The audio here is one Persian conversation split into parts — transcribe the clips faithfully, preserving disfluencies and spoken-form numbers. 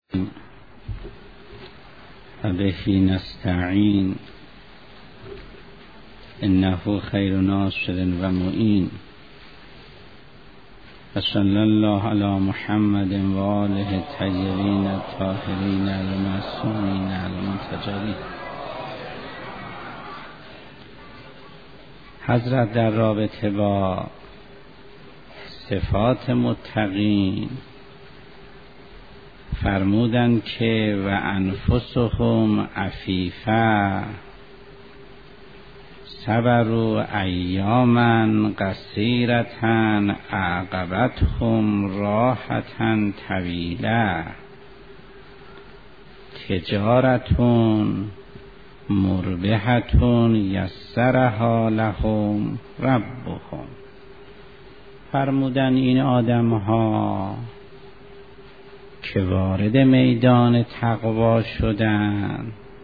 و به نستعین انه خیر ناصر و معین و صلی الله علی محمد و آله الطیبین الطاهرین المعصومین المنتجبین. حضرت در رابطه با صفات متقین فرمودند که و انفسهم عفیفه صبروا ایاما قصیرة اعقبتهم راحة طویلة تجارتون مربحتون یسرها لهم ربهم. فرمودن این آدم ها که وارد میدان تقوا شدن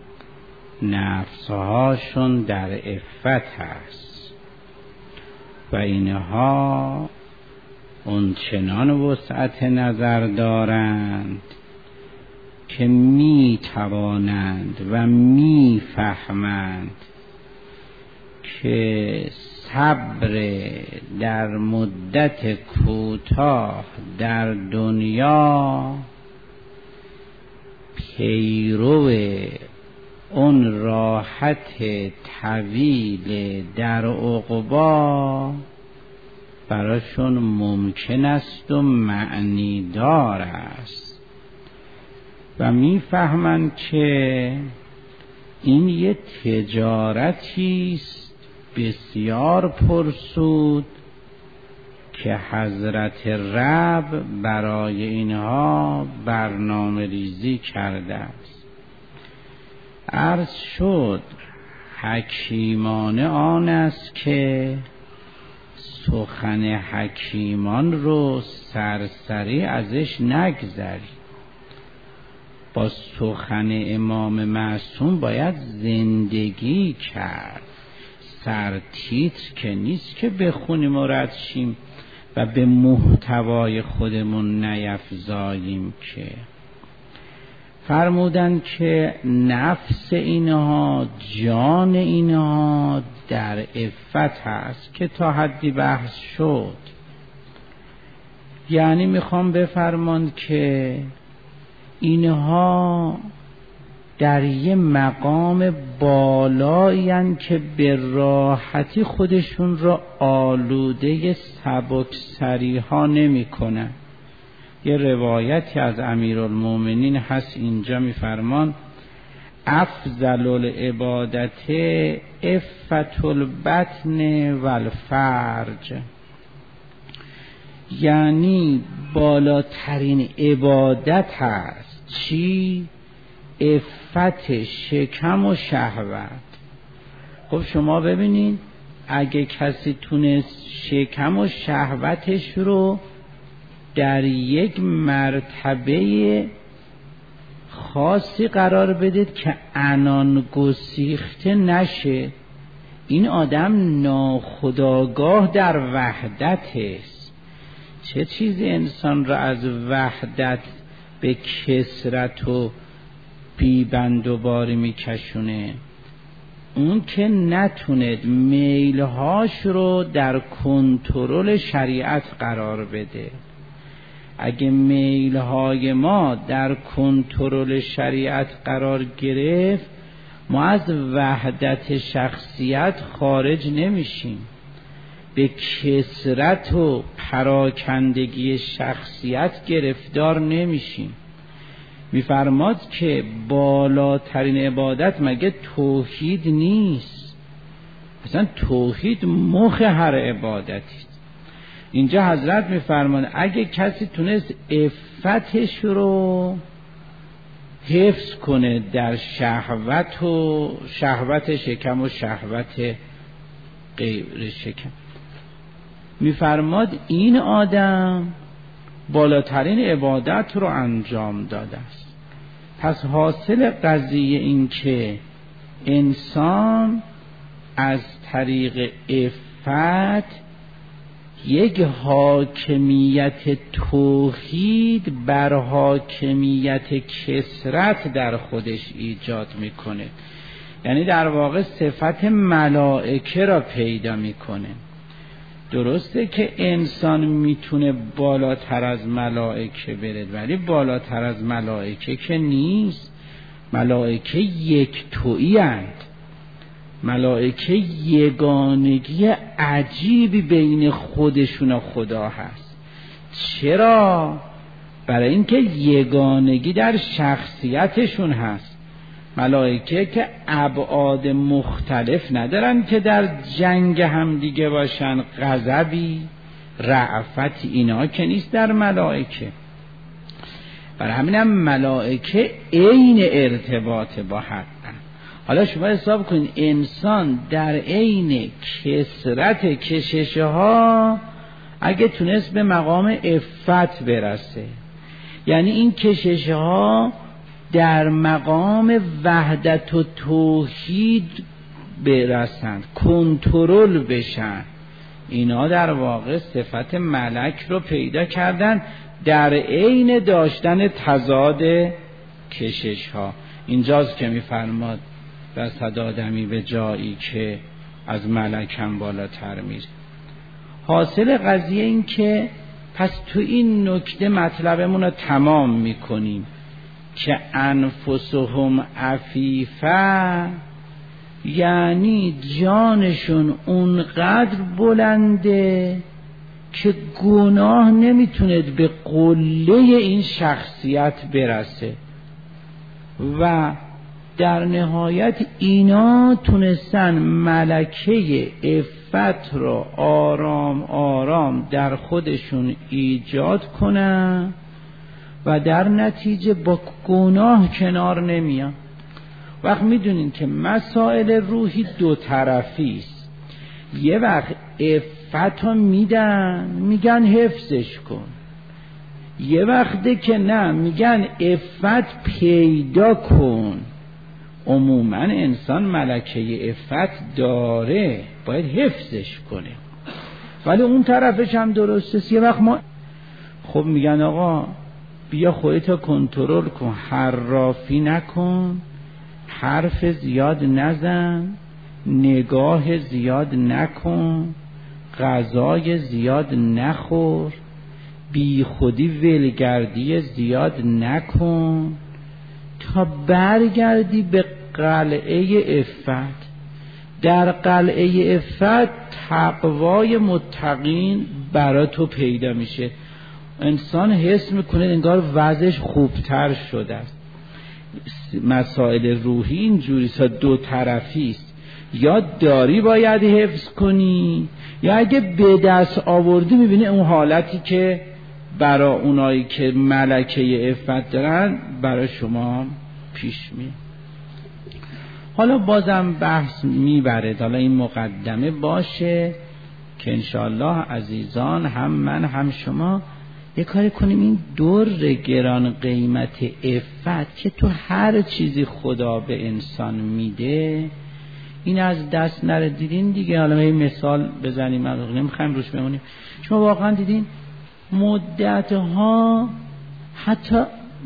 نفسهاشون در عفت هست و اینها اون چنان وسعت نظر دارند که می توانند و می فهمند که صبر در مدت کوتاه در دنیا پیرو اون راحت طویل در عقبا براشون ممکن است و معنی دار است و میفهمند که این یه تجارتی است بسیار پرسود که حضرت رب برای اینها برنامه ریزی کرده است. عرض شد حکیمانه آن است که سخن حکیمان رو سرسری ازش نگذری. با سخن امام معصوم باید زندگی کرد، سرتیتر که نیست که بخونیم و رد شیم و به محتوای خودمون نیفزاییم. که فرمودن که نفس اینها جان اینها در عفت هست که تا حدی بحث شد. یعنی میخوام بفرمان که اینها در یه مقام بالایی هستند که به راحتی خودشون را آلوده سبکسری ها نمی کنن. یه روایتی از امیرالمومنین هست اینجا میفرمان افضل العبادت عفت البطن والفرج، یعنی بالاترین عبادت هست چی؟ عفت شکم و شهوت. خب شما ببینید اگه کسی تونست شکم و شهوتش رو در یک مرتبه خاصی قرار بدید که عنان گسیخته نشه، این آدم ناخودآگاه در وحدت است. چه چیزی انسان را از وحدت به کثرت و بیبند و باری میکشونه؟ اون که نتونه میلهاش رو در کنترل شریعت قرار بده. اگه میلهای ما در کنترل شریعت قرار گرفت ما از وحدت شخصیت خارج نمیشیم، به کثرت و پراکندگی شخصیت گرفتار نمیشیم. میفرماد که بالاترین عبادت مگه توحید نیست؟ اصلا توحید مخ هر عبادتی. اینجا حضرت میفرمان اگه کسی تونست عفتش رو حفظ کنه در شهوت و شهوت شکم و شهوت غیر شکم، میفرماد این آدم بالاترین عبادت رو انجام داده است. پس حاصل قضیه این که انسان از طریق عفت یک حاکمیت توحید بر حاکمیت کثرت در خودش ایجاد میکنه. یعنی در واقع صفت ملائکه را پیدا میکنه. درسته که انسان میتونه بالاتر از ملائکه بره، ولی بالاتر از ملائکه که نیست. ملائکه یک تویی اند. ملائکه یگانگی عجیبی بین خودشون و خدا هست. چرا؟ برای اینکه یگانگی در شخصیتشون هست. ملائکه که ابعاد مختلف ندارن که در جنگ هم دیگه باشن، غضبی، رأفت، اینا که نیست در ملائکه. برای همینم ملائکه عین ارتباط با حق. حالا شما حساب کنید انسان در عین کثرت کشش ها اگه تونست به مقام عفت برسه، یعنی این کشش ها در مقام وحدت و توحید برسند، کنترل بشن، اینا در واقع صفت ملک رو پیدا کردن در عین داشتن تضاد کشش ها. اینجاست که میفرماد رسد آدمی به جایی که از ملک هم بالاتر میره. حاصل قضیه این که پس تو این نکته مطلبمون رو تمام میکنیم که انفسهم عفیفه، یعنی جانشون اونقدر بلنده که گناه نمیتونه به قله این شخصیت برسه و در نهایت اینا تونستن ملکه عفت رو آرام آرام در خودشون ایجاد کنن و در نتیجه با گناه کنار نمیان. وقت میدونین که مسائل روحی دو طرفی است. یه وقت عفت رو میدن میگن حفظش کن، یه وقته که نه میگن عفت پیدا کن. عموما انسان ملکه عفت داره، باید حفظش کنه، ولی اون طرفش هم درسته. یه وقت ما خب میگن آقا بیا خودتو کنترل کن، حرافی نکن، حرف زیاد نزن، نگاه زیاد نکن، غذای زیاد نخور، بی خودی ولگردی زیاد نکن تا برگردی به قلعه عفت. در قلعه عفت تقوای متقین برای تو پیدا میشه. انسان حس میکنه انگار وضعش خوبتر شده است. مسائل روحی اینجوری سا دو طرفی است، یا داری باید حفظ کنی، یا اگه به دست آوردی میبینی اون حالتی که برای اونایی که ملکه عفت دارن برای شما پیش می. حالا بازم بحث میبره، حالا این مقدمه باشه که انشاءالله عزیزان هم من هم شما یه کاری کنیم این در گران قیمت عفت که تو هر چیزی خدا به انسان میده این از دست نره. دیدین دیگه، حالا این مثال بزنیم، نمیخوایم روش بمونیم. شما واقعا دیدین مدتها حتی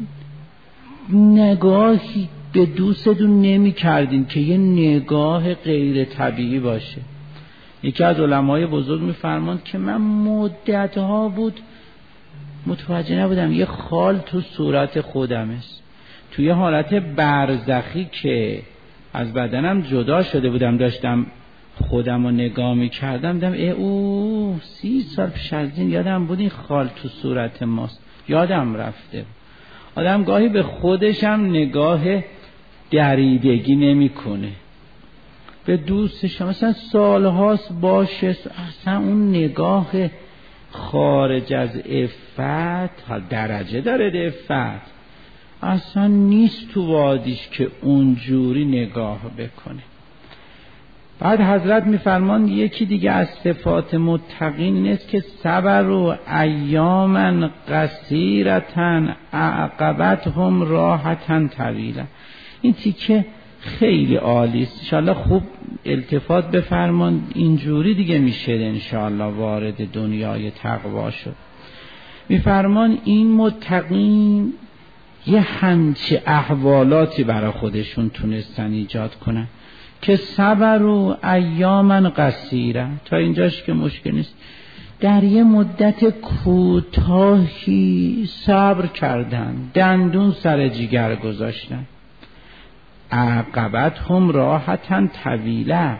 نگاهی به دوستتون نمی کردین که یه نگاه غیر طبیعی باشه. یکی از علمای بزرگ میفرماند که من مدتها بود متوجه نبودم یه خال تو صورت خودم است، توی حالت برزخی که از بدنم جدا شده بودم، داشتم خودم رو نگاه می کردم، دیدم ای او سی سال پیش از این یادم بود این خال تو صورت ماست، یادم رفته. آدم گاهی به خودشم نگاه دریدگی نمی کنه، به دوستش مثلا سالهاست باشه، اصلا اون نگاه خارج از عفت، درجه داره عفت، اصلا نیست تو وادیش که اونجوری نگاه بکنه. بعد حضرت میفرمان یکی دیگه از صفات متقین نیست که صبر و ایامن قصیرتن عقبتهم راحتن طویلا. این تیکه خیلی عالی است. انشاءالله خوب التفات بفرمان، اینجوری دیگه میشه انشاءالله وارد دنیای تقوا شد. میفرمان این متقین یه همچی احوالاتی برای خودشون تونستن ایجاد کنن که صبر و ایامن قصیره، تا اینجاش که مشکل نیست، در یه مدت کوتاهی صبر کردن، دندون سر جیگر گذاشتن. عاقبت هم راحتن طویله،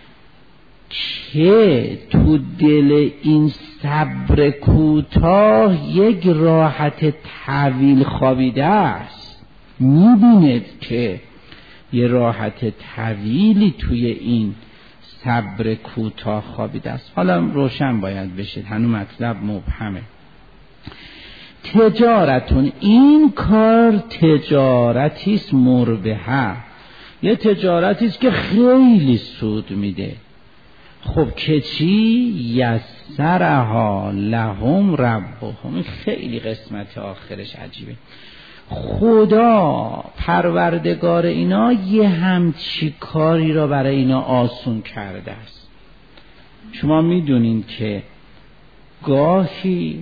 که تو دل این صبر کوتاه یک راحت طویل خوابیده است. میبینید که یه راحت طویلی توی این صبر کوتاه خوابیده است. حالا روشن باید بشه، هنوز مطلب مبهمه. تجارتون، این کار تجارتیست مربحه، یه تجارتیست که خیلی سود میده. خب که چی؟ یسرها لهم ربهم. خیلی قسمت آخرش عجیبه. خدا پروردگار اینا یه همچی کاری را برای اینا آسون کرده است. شما میدونین که گاهی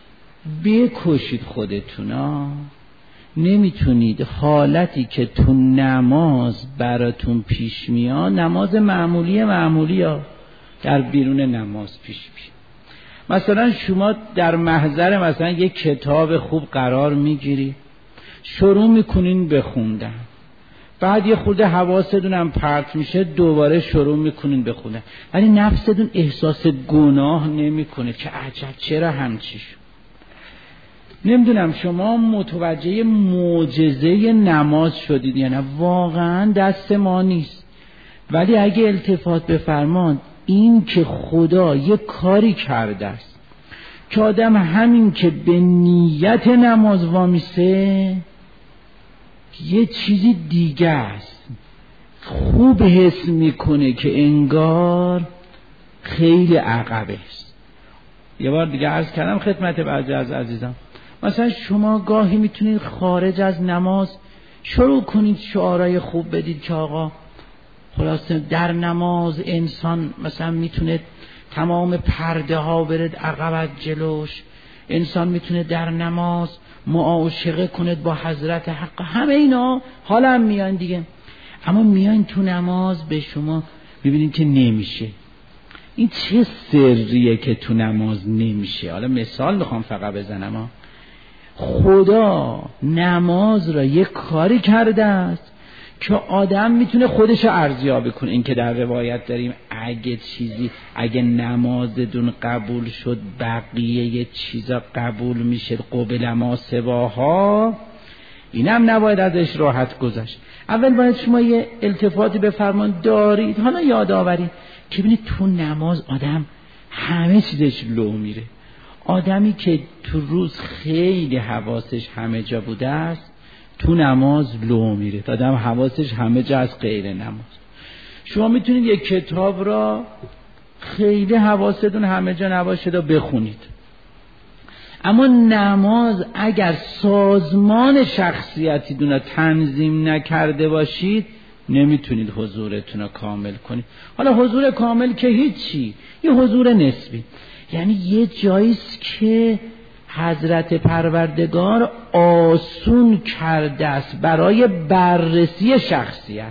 بکشید خودتونا، نمیتونید حالتی که تو نماز براتون پیش میاد، نماز معمولی معمولی ها در بیرون نماز پیش میاد. مثلا شما در محضر مثلا یک کتاب خوب قرار میگیری، شروع میکنین بخوندن، بعد یه خورده حواستون هم پرت میشه، دوباره شروع میکنین بخوندن، ولی نفستون احساس گناه نمیکنه که عجب چرا همچی شد. نمیدونم شما متوجه معجزه نماز شدید یا نه؟ واقعا دست ما نیست، ولی اگه التفات بفرمان این که خدا یه کاری کرده است که آدم همین که به نیت نماز وامیسه یه چیزی دیگه است، خوب حس میکنه که انگار خیلی عقبه است. یه بار دیگه عرض کردم خدمت بعضی از عزیزان، مثلا شما گاهی میتونید خارج از نماز شروع کنید شعارهای خوب بدید که آقا خلاصه در نماز انسان مثلا میتونه تمام پرده ها برد عقب جلوش، انسان میتونه در نماز معاشقه کند با حضرت حق، همه اینا حالا هم میان دیگه. اما میان تو نماز به شما ببینید که نمیشه. این چه سریه که تو نماز نمیشه؟ حالا مثال میخوام فقط بزنم ها. خدا نماز را یک کاری کرده است که آدم میتونه خودش رو ارزیابی کنه. این که در روایت داریم اگه چیزی اگه نمازتون قبول شد بقیه یه چیزا قبول میشه قبل ما سواها، اینم نباید ازش راحت گذشت. اول باید شما یه التفاتی بفرمان دارید، حالا یادآوری که ببینید تو نماز آدم همه چیزش لو میره. آدمی که تو روز خیلی حواسش همه جا بوده است تو نماز لو میره، آدم حواسش همه جا از غیر نماز. شما میتونید یک کتاب را خیلی حواستون همه جا نباشه تا بخونید، اما نماز اگر سازمان شخصیتی دونه تنظیم نکرده باشید نمیتونید حضورتون رو کامل کنید. حالا حضور کامل که هیچی، یه حضور نسبی، یعنی یه جاییست که حضرت پروردگار آسون کرده است برای بررسی شخصیت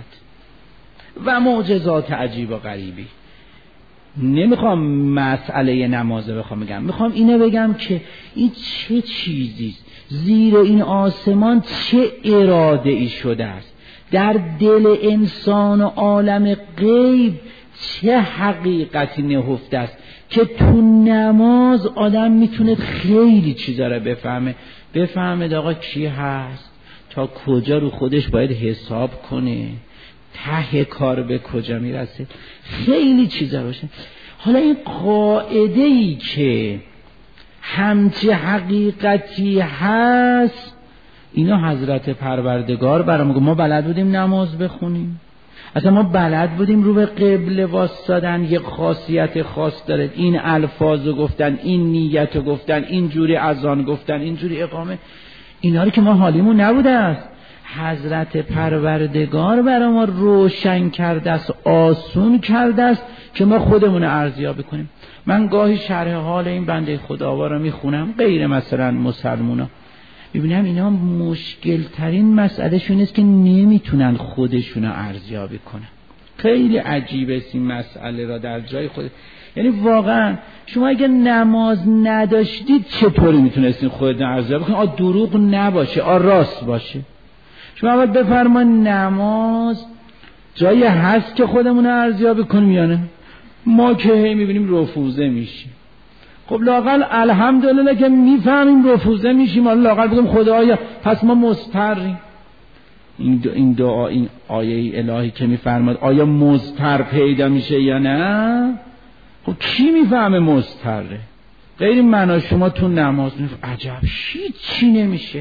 و معجزات عجیب و غریبی. نمیخوام مسئله نمازه بخوام بگم، میخوام اینه بگم که این چه چیزیست، زیر این آسمان چه اراده ای شده است، در دل انسان و عالم غیب چه حقیقتی نهفته است که تو نماز آدم میتونه خیلی چیزا رو بفهمه. بفهمه آقا کی هست، تا کجا رو خودش باید حساب کنه، ته کار به کجا میرسه، خیلی چیزا باشه. حالا این قاعده ای که همچه حقیقتی هست اینا حضرت پروردگار برامون، ما بلد بودیم نماز بخونیم، اصلا ما بلد بودیم رو به قبله واسطادن یک خاصیت خاص داره، این الفاظو گفتن، این نیتو گفتن، این جوری اذان گفتن، این جوری اقامه، اینا رو که ما حالیمون نبوده است. حضرت پروردگار برای ما روشن کرده است، آسون کرده است که ما خودمون ارزیابی کنیم. من گاهی شرح حال این بنده خداوا رو میخونم، غیر مثلا مسلمونا، میبینم اینا مشکل ترین مسئله شون است که نمیتونن خودشون رو ارزیابی کنن. خیلی عجیبه است این مسئله را در جای خود. یعنی واقعا شما اگه نماز نداشتید چطوری میتونستین خودتون ارزیابی کنید؟ آ دروغ نباشه، آ راست باشه. شما اول بفرمایید نماز جایی هست که خودمون رو ارزیابی کنیم یا نه؟ ما که هی میبینیم رفوزه میشیم. خب لااقل الحمدلله که میفهمیم رفوزه میشیم، حالا لااقل بگیم خدایا پس ما مضطریم. این دو این دعا این آیه الهی که میفرماد آیا مضطر پیدا میشه یا نه؟ خب کی میفهمه مضطره؟ غیر من شما تو نماز میفهم عجب هیچی نمیشه،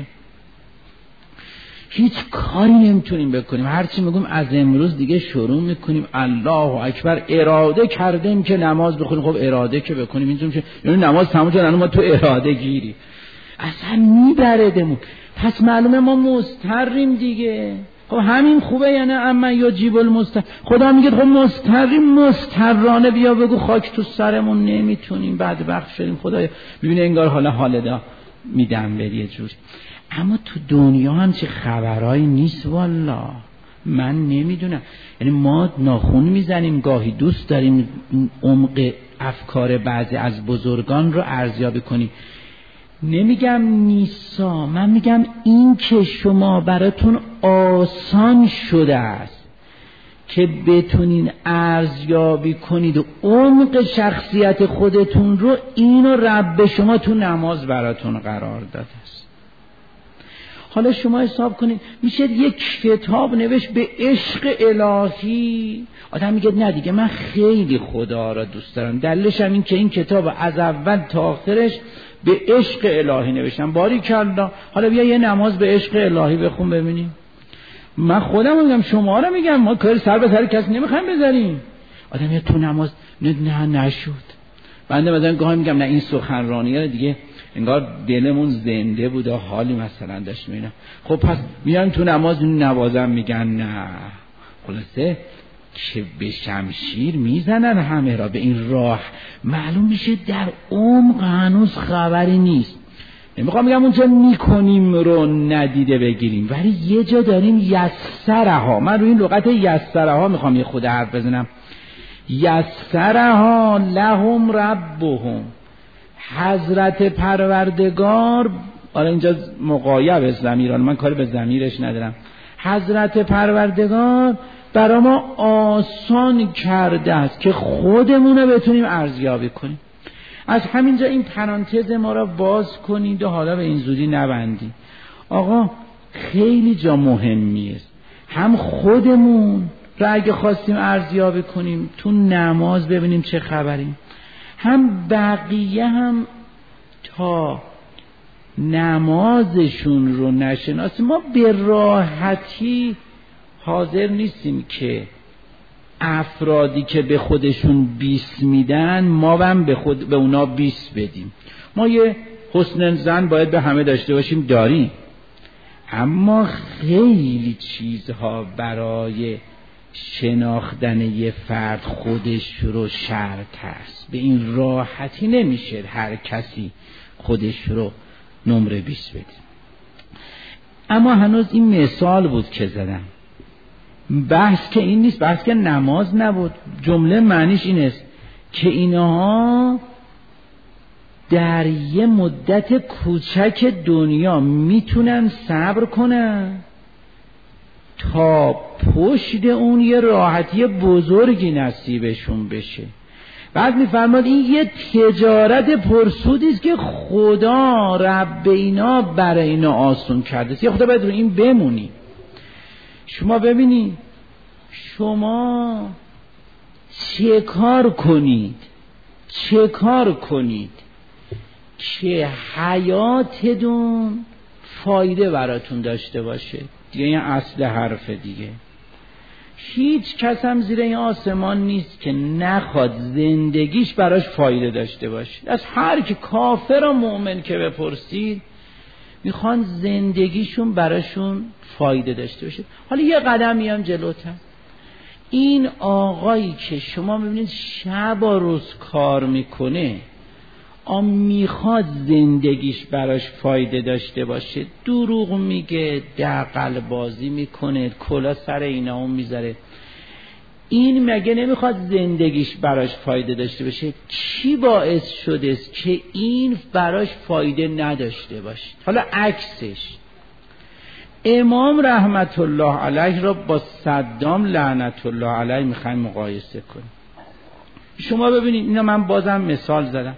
هیچ کاری نمیتونیم بکنیم. هرچی میگم از امروز دیگه شروع میکنیم الله اکبر اراده کردیم که نماز بخونیم. خب اراده که بکنیم اینجوری میشه یعنی نماز تموم شد ما تو اراده گیری اصلا میبردمون. پس معلومه ما مضطریم دیگه. خب همین خوبه یعنی اما یا جیب المستر خدا میگه خب مضطریم، مضطرانه بیا بگو خاک تو سرمون نمیتونیم بدبخت شدیم خدایا. ببینه انگار حالا حالدا میدم بری یه جوری. اما تو دنیا هم چه خبرایی نیست والله، من نمیدونم. یعنی ما ناخون میزنیم گاهی، دوست داریم عمق افکار بعضی از بزرگان رو ارزیابی کنیم. نمیگم نیستا، من میگم این که شما براتون آسان شده است که بتونین ارزیابی کنید و عمق شخصیت خودتون رو، اینو رب شما تو نماز براتون قرار داده است. حالا شما حساب کنید میشه یک کتاب نوشت به عشق الهی. آدم میگه نه دیگه من خیلی خدا را دوست دارم، دلیلش هم این که این کتاب از اول تا آخرش به عشق الهی نوشتم. باریکلا، حالا بیا یه نماز به عشق الهی بخون ببینیم. من خودم میگم شما رو میگم، ما کار سر به سر کسی نمیخوایم بذاریم. آدم یه تو نماز نه نه نشد. بنده مثلا گاهی میگم نه این سخنرانیه دیگه انگار دلمون زنده بود و حالی مثلا داشت میبینم. خب پس میان تو نماز نوازم میگن نه. خلاصه که به شمشیر میزنن همه را به این راه. معلوم میشه در عمق هنوز خبری نیست. نمیخوام بگم اون چه میکنیم رو ندیده بگیریم، ولی یه جا داریم یسرها. من روی این لغت یسرها میخوام یه خود حرف بزنم. یسرها لهم ربهم، حضرت پروردگار. حالا اینجا مقایب ضمیران، من کاری به ضمیرش ندارم. حضرت پروردگار برای ما آسان کرده است که خودمون رو بتونیم ارزیابی کنیم. از همینجا این پرانتز ما را باز کنید و حالا به این زودی نبندید. آقا خیلی جا مهمی است، هم خودمون را اگه خواستیم ارزیابی کنیم تو نماز ببینیم چه خبریم، هم بقیه هم تا نمازشون رو نشناسیم ما به راحتی حاضر نیستیم که افرادی که به خودشون بیست میدن ما هم به خود به اونا بیست بدیم. ما یه حسن ظن باید به همه داشته باشیم، داریم، اما خیلی چیزها برای شناختن یه فرد خودش رو شرط هست. به این راحتی نمیشه هر کسی خودش رو نمره بیست بدیم. اما هنوز این مثال بود که زدم، بحث که این نیست، بحث که نماز نبود. جمله معنیش این است که اینها در یه مدت کوچک دنیا میتونن صبر کنن تا پشت اون یه راحتی بزرگی نصیبشون بشه. بعد میفرماد این یه تجارت پرسودی است که خدا رب اینا برای اینا آسون کرده است. یه خدا باید رو این بمونی. شما ببینید شما چه کار کنید چه کار کنید که حیاتتون فایده براتون داشته باشه دیگه. این اصل حرف دیگه. هیچ کس هم زیر این آسمان نیست که نخواد زندگیش براش فایده داشته باشه. از هر کی کافر و مؤمن که بپرسید میخوان زندگیشون براشون فایده داشته باشه. حالا یه قدم میام جلوتر، این آقایی که شما میبینید شب و روز کار میکنه، آم میخواد زندگیش براش فایده داشته باشه، دروغ میگه، دغل بازی میکنه، کلا سر اینا اون میذاره، این مگه نمیخواد زندگیش براش فایده داشته باشه؟ چی باعث شده است که این براش فایده نداشته باشه؟ حالا عکسش، امام رحمت الله علیه را با صدام لعنت الله علیه میخوایم مقایسه کنیم. شما ببینید، اینا من بازم مثال زدم،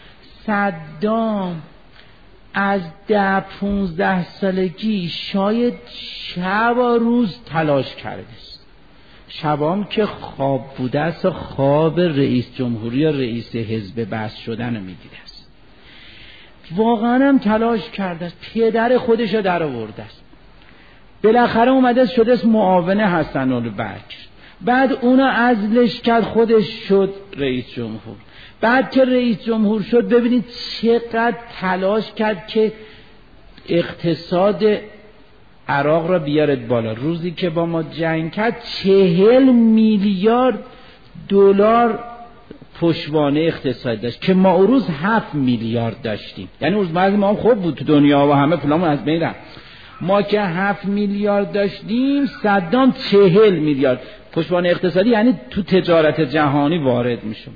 صدام از ده پونزده سالگی شاید شب و روز تلاش کرده است. شبام که خواب بوده است و خواب رئیس جمهوری یا رئیس حزب بعث شدن رو میدیده است. واقعا هم تلاش کرده است، پدر خودش رو در آورده است، بالاخره اومده شده است معاون حسن البکر، بعد اونو عزلش کرد، خودش شد رئیس جمهور. بعد که رئیس جمهور شد ببینید چقدر تلاش کرد که اقتصاد عراق را بیارد بالا. روزی که با ما جنگ کرد چهل میلیارد دلار پشتوانه اقتصاد داشت که ما روز هفت میلیارد داشتیم. یعنی روز بعضی ما هم خوب بود تو دنیا و همه پولامون از بین رفت. ما که هفت میلیارد داشتیم، صدام چهل میلیارد پشتوانه اقتصادی، یعنی تو تجارت جهانی وارد میشم.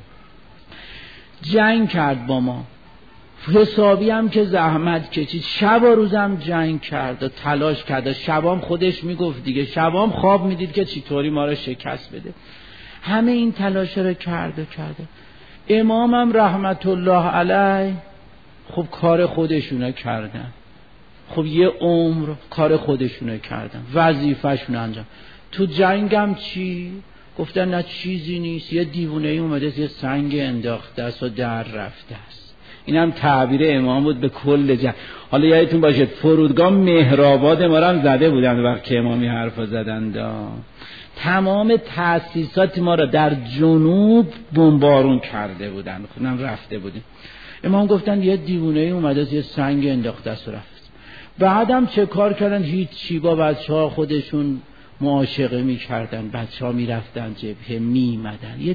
جنگ کرد با ما، حسابی هم که زحمت کشید، شب و روزم جنگ کرد و تلاش کرد. شبام خودش میگفت دیگه، شبام خواب میدید که چطوری ما رو شکست بده. همه این تلاش رو کرده کرده. امامم رحمت الله علیه خب کار خودشونه کردن، خب یه عمر کار خودشونه کردن، وظیفه‌شون انجام. تو جنگم چی؟ گفتن نه چیزی نیست، یه دیوونه ای اومده یه سنگ انداخته است و در رفته است. این هم تعبیر امام بود به کل جنگ. حالا یادتون باشه فرودگاه مهرآباد ما رو هم زده بودن وقتی که امامی حرفا زدن. تمام تأسیسات ما رو در جنوب بمبارون کرده بودن، خودم رفته بودیم. امام گفتن یه دیوونه ای اومده یه سنگ انداخته است و رفت. بعدم چه کار کردن؟ هیچی، با بچه‌ها خودشون معاشقه می‌کردن، بچه‌ها می‌رفتن جبهه می‌مدن. یه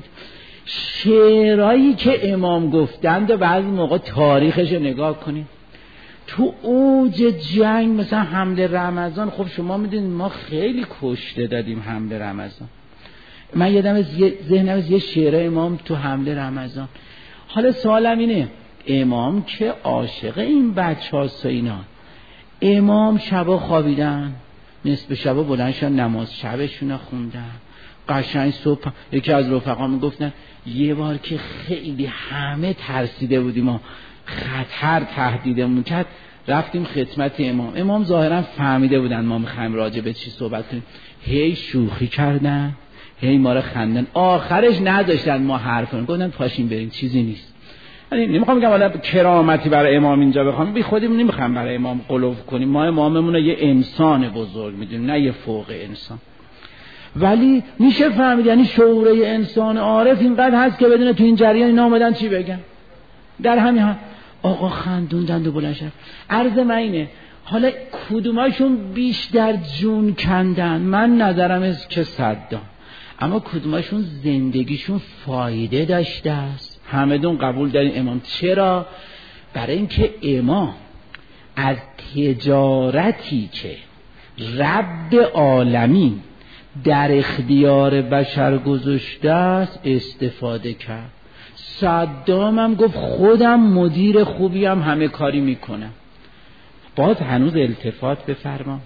شعرهایی که امام گفتند و بعضی موقع تاریخش رو نگاه کنیم. تو اوج جنگ مثلا حمله رمضان، خب شما میدونید ما خیلی کشته دادیم حمله رمضان. من یادم از ذهنم از یه شعر امام تو حمله رمضان. حالا سوالم اینه، امام که عاشق این بچه‌هاست و اینا، امام شبا خوابیدن، نصف شبا بلند شدن نماز شبشون رو خوندن، قشنگ صبح. یکی از رفقا میگفتن یه بار که خیلی همه ترسیده بودیم و خطر تهدیدمون کرد، رفتیم خدمت امام. امام ظاهرا فهمیده بودن ما میخوایم راجع به چی صحبت کنیم، هی شوخی کردن، هی ما رو خندن، آخرش نداشتن ما حرف کنیم، گفتن پاشین بریم چیزی نیست. یعنی نمیخوام بگم حالا کرامتی برای امام اینجا بخوام، بی خودمون نمیخوام برای امام قلوف کنیم، ما اماممون رو یه انسان بزرگ میدونیم، نه یه فوق انسان. ولی میشه فهمید یعنی شعور انسان عارف اینقدر هست که بدونه تو این جریان اینا اومدن چی بگن. در همین ها آقا خندوندند و بلند شد. عرض من اینه، حالا کدوماشون بیشتر جون کندن؟ من نظرم است که صدام، اما کدوماشون زندگیشون فایده داشته است؟ همه دون قبول داریم امام. چرا؟ برای اینکه امام از تجارتی که رب عالمین در اختیار بشر گذاشته است استفاده کرد. صدام هم گفت خودم مدیر خوبی هم همه کاری میکنم. باز هنوز التفات بفرما،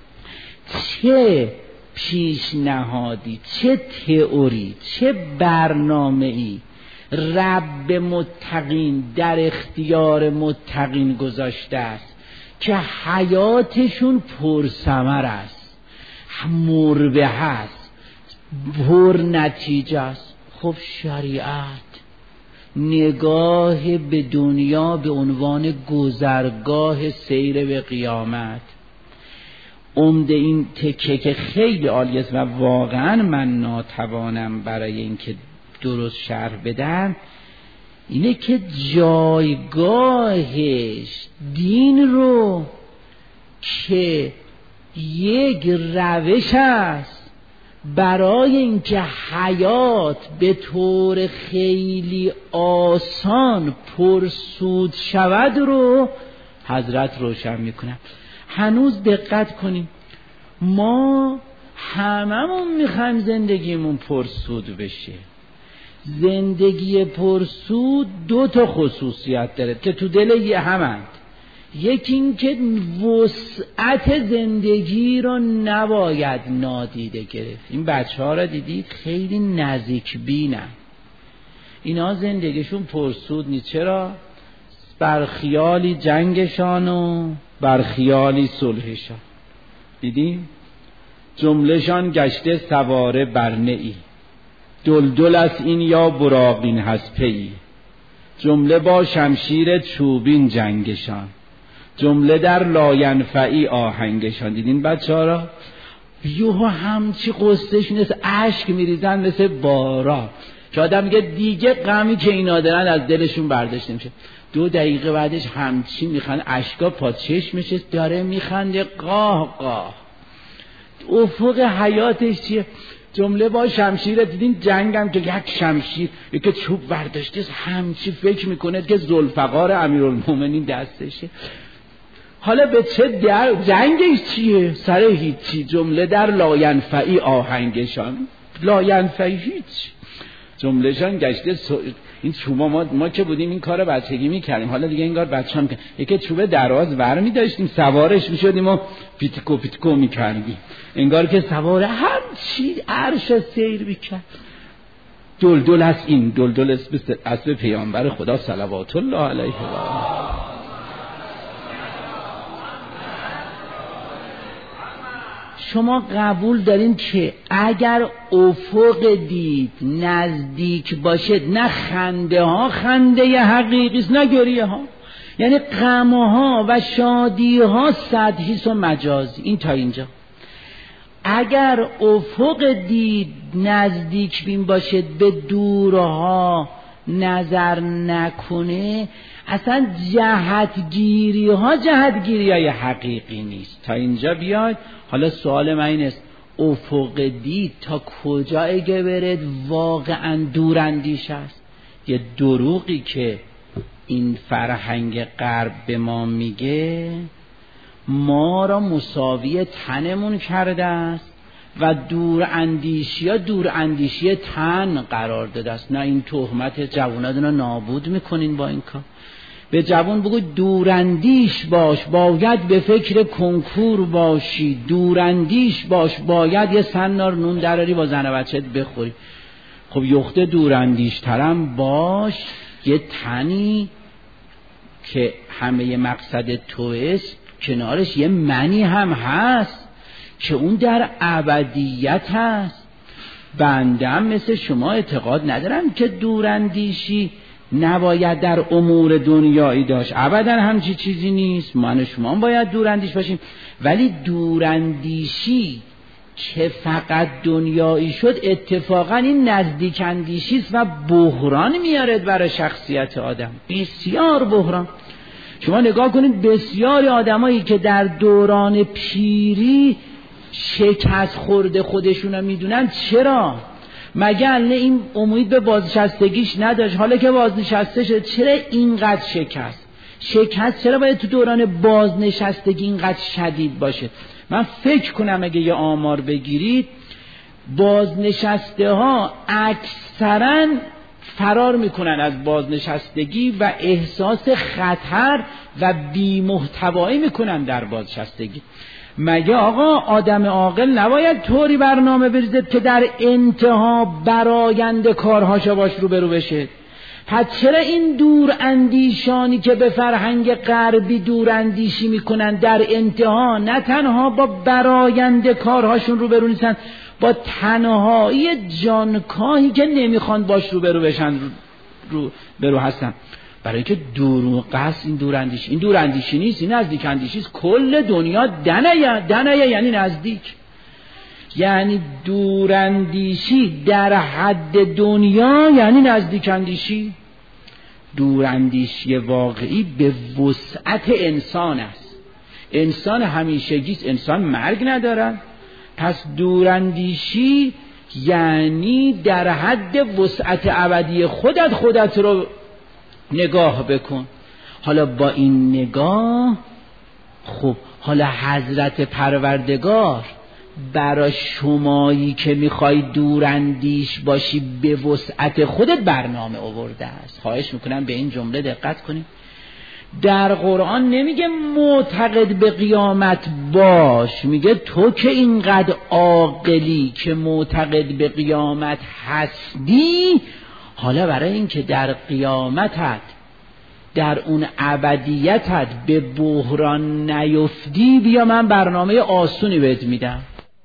چه پیشنهادی، چه تئوری، چه برنامه‌ای رب متقین در اختیار متقین گذاشته است که حیاتشون پرثمر است، مربح است، پر نتیجه است. خب شریعت نگاه به دنیا به عنوان گذرگاه سیر به قیامت، عمده این تکه که خیلی عالی است و واقعا من ناتوانم برای اینکه درست شرح بدم، اینه که جایگاهش دین رو که یک روش است برای اینکه حیات به طور خیلی آسان پرسود شود رو حضرت روشن میکنن. هنوز دقت کنیم، ما هممون میخوایم زندگیمون پرسود بشه. زندگی پرسود دو تا خصوصیت داره که تو دل یه همند. یکی این که وسعت زندگی رو نباید نادیده گرفت. این بچه ها را دیدید خیلی نزدیک بینن، اینا زندگیشون پرسود نیست. چرا؟ بر خیالی جنگشان و بر خیالی صلحشان. دیدیم جملهشان گشته سواره بر نئی، دلدل است این یا براقین هست پی، جمله با شمشیر چوبین جنگشان، جمله در لاینفعی آهنگشان. دیدین بچه ها را؟ یوها همچی قصدش نیست، اشک میریزن مثل بارا که آدم میگه دیگه غمی که اینا دارن از دلشون برداشته میشه. دو دقیقه بعدش همچی میخند، اشکا پا چشمش داره میخنده قاه قاه. افق حیاتش چیه؟ جمله با شمشیر. دیدین جنگم که یک شمشیر یک چوب برداشته همچی فکر میکنه که ذوالفقار امیرالمومنین دستشه. حالا به چه در جنگش چیه؟ سر هیچی. جمله در لاینفعی آهنگشان، لاینفعی هیچ. جملهشان گشته س... این چوبا ما ما که بودیم این کارو بچگی میکردیم، حالا دیگه انگار بچه‌ها میکنن. یکی چوب دراز ور می‌داشتیم سوارش میشدیم و پیتکو پیتکو میکردیم، انگار که سوار هر چی عرش سیر میکرد. دلدل است این، دلدل است اسب پیامبر خدا صلوات الله علیه و آله. شما قبول دارین که اگر افق دید نزدیک باشد، نه خنده ها خنده حقیقی است نه گریه ها، یعنی غم ها و شادی ها سطحی و مجازی. این تا اینجا. اگر افق دید نزدیک بین باشد به دورها نظر نکنه، اصلا جهتگیری ها جهتگیری های حقیقی نیست. تا اینجا بیاید. حالا سوال من این است، افق دید تا کجا اگه برد واقعا دوراندیش است؟ یه دروغی که این فرهنگ غرب به ما میگه ما را مساوی تنمون کرده است و دور اندیشی ها دور اندیشی تن قرار داده است. نه، این تهمت جواناتون رو نابود میکنین با این کار. به جوان بگو دوراندیش باش، باید به فکر کنکور باشی، دوراندیش باش، باید یه سنار نون دراری با زن و بچه‌ت بخوری. خب یخته دوراندیش ترم باش، یه تنی که همه مقصد توست کنارش یه منی هم هست که اون در ابدیت هست. بنده هم مثل شما اعتقاد ندارم که دوراندیشی نباید در امور دنیایی داشت، ابدا همچی چیزی نیست. من و شما باید دوراندیش باشیم، ولی دوراندیشی که فقط دنیایی شد اتفاقا این نزدیک اندیشی است و بحران میارد برای شخصیت آدم، بسیار بحران. شما نگاه کنید بسیاری آدمایی که در دوران پیری شکست خورده خودشون رو میدونن. چرا؟ مگه نه این امید به بازنشستگیش نداشت؟ حالا که بازنشسته شد چرا اینقدر شکست؟ شکست چرا باید تو دوران بازنشستگی اینقدر شدید باشه؟ من فکر کنم اگه یه آمار بگیرید بازنشسته ها اکثرا فرار میکنن از بازنشستگی و احساس خطر و بی‌محتوایی میکنن در بازنشستگی. مگه آقا آدم عاقل نباید طوری برنامه بریزد که در انتها براینده کارهاشو باش رو برو بشه؟ پس چرا این دور اندیشانی که به فرهنگ غربی دور اندیشی میکنن در انتها نه تنها با براینده کارهاشون رو برو نیستن، با تنهایی جانکاهی که نمیخوان باش رو برو بشن رو, رو برو هستن؟ برای که دور قصد این دور اندیشی این دور اندیشی نیست، این نزدیک اندیشی است. کل دنیا دنیا دنیا یعنی نزدیک، یعنی دور اندیشی در حد دنیا یعنی نزدیک اندیشی. دور اندیشی واقعی به وسعت انسان است، انسان همیشگیست، انسان مرگ ندارن. پس دوراندیشی یعنی در حد وسعت ابدی خودت خودت رو نگاه بکن. حالا با این نگاه خب حالا حضرت پروردگار برای شمایی که میخوای دوراندیش باشی به وسعت خودت برنامه آورده است. خواهش میکنم به این جمله دقت کنید. در قرآن نمیگه معتقد به قیامت باش، میگه تو که اینقدر عاقلی که معتقد به قیامت هستی، حالا برای این که در قیامتت در اون ابدیتت به بحران نیفتی، بیا من برنامه آسونی بهت میدم.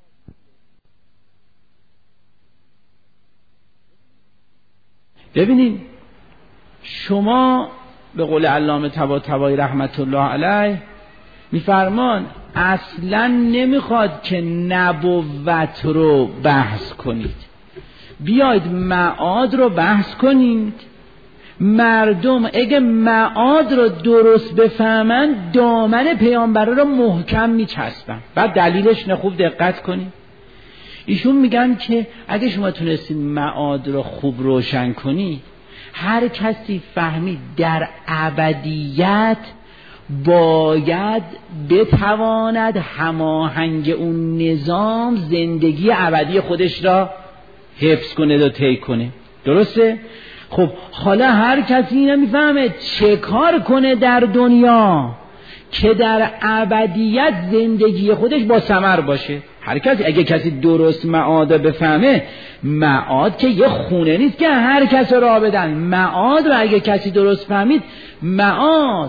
ببینید شما به قول علامه طباطبایی رحمت الله علیه میفرمان اصلا نمیخواد که نبوت رو بحث کنید، بیاید معاد رو بحث کنید. مردم اگه معاد رو درست بفهمن دامن پیامبره رو محکم میچسبن. بعد دلیلش نه خوب دقت کنید. ایشون میگن که اگه شما تونستید معاد رو خوب روشن کنید، هر کسی فهمید در ابدیت باید بتواند هماهنگ اون نظام زندگی ابدی خودش را حفظ کنه و طی کنه. درسته؟ خب حالا هر کسی اینو میفهمه چه کار کنه در دنیا که در ابدیت زندگی خودش با ثمر باشه. هر کسی اگه کسی درست معاد بفهمه، معاد که یه خونه نیست که هر کس را بدن. معاد رو اگه کسی درست فهمید، معاد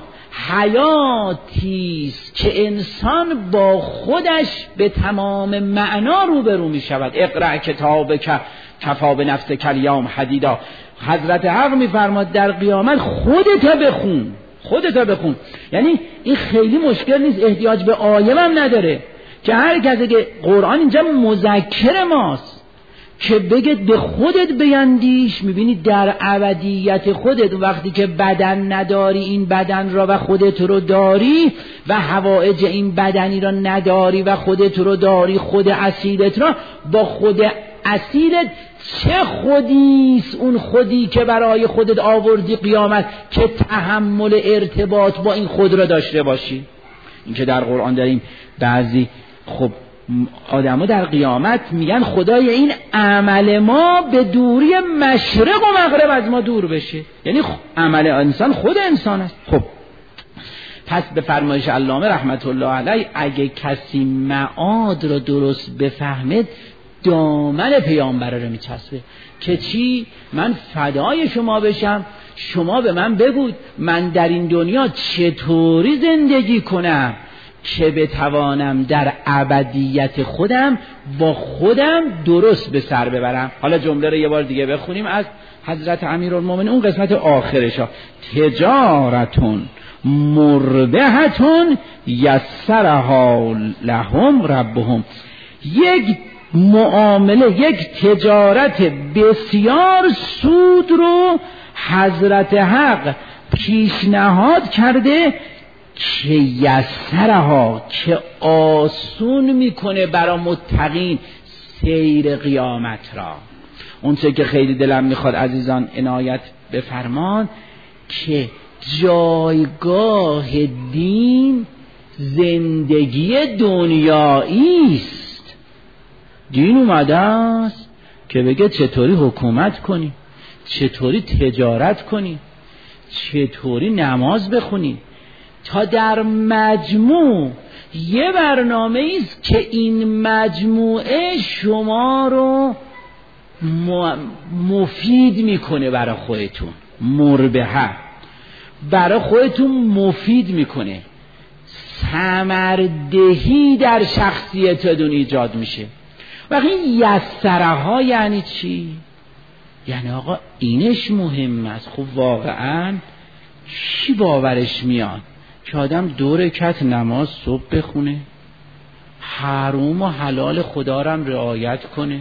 حیاتیست که انسان با خودش به تمام معنا روبرو می شود. اقرأ کتابک کفی بنفسک الیوم حدیدا. حضرت حق می فرماد در قیامت خودت بخون، خودت بخون. یعنی این خیلی مشکل نیست، احتیاج به آیه هم نداره که هر کسی که قرآن اینجا مذکر ماست که بگه به خودت بیندیش. میبینی در ابدیت خودت وقتی که بدن نداری، این بدن را و خودت رو داری و حوائج این بدنی را نداری و خودت رو داری، خود اصیلت را با خود اصیلت چه خودیست اون خودی که برای خودت آوردی قیامت که تحمل ارتباط با این خود را داشته باشی. این که در قرآن داریم بعضی خب آدمو در قیامت میگن خدای این عمل ما به دوری مشرق و مغرب از ما دور بشه. یعنی عمل انسان خود انسان است. خب پس به فرمایش علامه رحمت الله علیه اگه کسی معاد رو درست بفهمد دامن پیامبره رو میچسبه که چی؟ من فدای شما بشم، شما به من بگوید من در این دنیا چطوری زندگی کنم که بتوانم در ابدیت خودم با خودم درست به سر ببرم. حالا جمله رو یه بار دیگه بخونیم از حضرت امیرالمومنین، اون قسمت آخرش ها. تجارتون مربحتون یسرها لهم ربهم. یک معامله، یک تجارت بسیار سود رو حضرت حق پیشنهاد کرده که یسرها، که آسون میکنه برای متقین سیر قیامت را. اون چه که خیلی دلم میخواد عزیزان عنایت بفرمان که جایگاه دین زندگی دنیایی است. دین اومده است که بگه چطوری حکومت کنی، چطوری تجارت کنی، چطوری نماز بخونی، تا در مجموع یه برنامه است که این مجموعه شما رو مفید میکنه برای خودتون، مربحه برای خودتون مفید میکنه، ثمردهی در شخصیتتون ایجاد میشه. و این یسرها یعنی چی؟ یعنی آقا اینش مهم است. خب واقعا چی باورش میاد که آدم دو رکعت نماز صبح بخونه، حرام و حلال خدا رو هم رعایت کنه،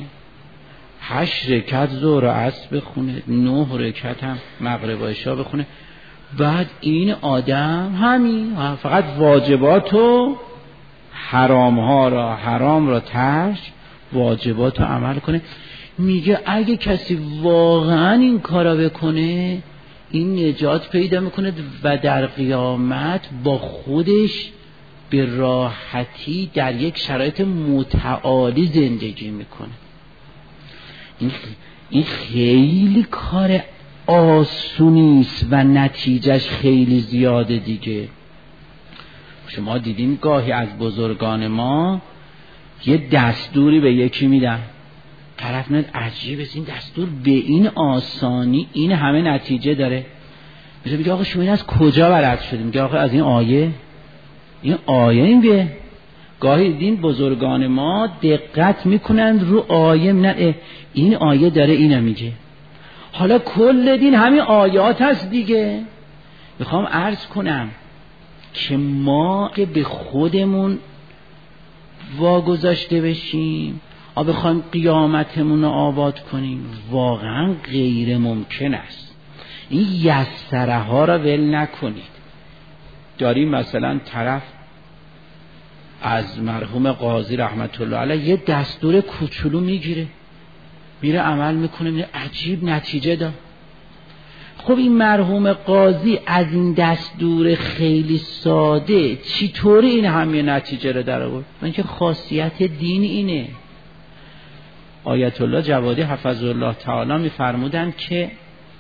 هشت رکعت ظهر و عصر بخونه، نه رکعت هم مغرب و عشا بخونه، بعد این آدم همین فقط واجبات و حرام ها را حرام را ترک، واجبات رو عمل کنه. میگه اگه کسی واقعا این کارا بکنه این نجات پیدا میکنه و در قیامت با خودش به راحتی در یک شرایط متعالی زندگی میکنه. این این خیلی کار آسونیست و نتیجهش خیلی زیاده دیگه. شما دیدین گاهی از بزرگان ما یه دستوری به یکی میدن، طرف میاد عجیبه این دستور به این آسانی این همه نتیجه داره. میگه میگه آقا شما این از کجا بلد شدیم؟ میگه آقا از این آیه. این آیه این به گاهی دین بزرگان ما دقت میکنن رو آیه، نه این آیه داره اینو میگه. حالا کل دین همین آیات هست دیگه. میخوام عرض کنم که ما که به خودمون واگذاشته بشیم آ بخوایم قیامتمون رو آباد کنیم واقعا غیر ممکن است. این یسره ها را ول نکنید. داریم مثلا طرف از مرحوم قاضی رحمت الله علیه یه دستور کوچولو میگیره میره عمل میکنه، میره عجیب نتیجه داد. خب این مرحوم قاضی از این دستور خیلی ساده چطوری این همه نتیجه رو در آورد؟ من که خاصیت دین اینه. آیت الله جوادی حفظه الله تعالی میفرمودن که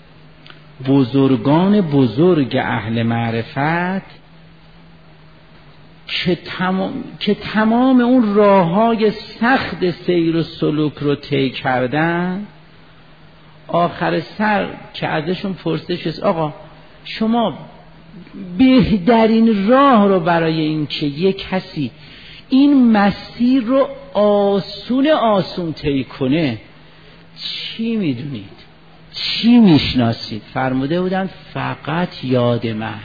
بزرگان بزرگ اهل معرفت که تمام, که تمام اون راههای سخت سیر و سلوک رو طی کردن، آخر سر که ازشون پرسش است آقا شما بهترین راه رو برای این که یک کسی این مسیر رو آسون آسون طی کنه چی میدونید؟ چی میشناسید؟ فرموده بودن فقط یاد مرگ.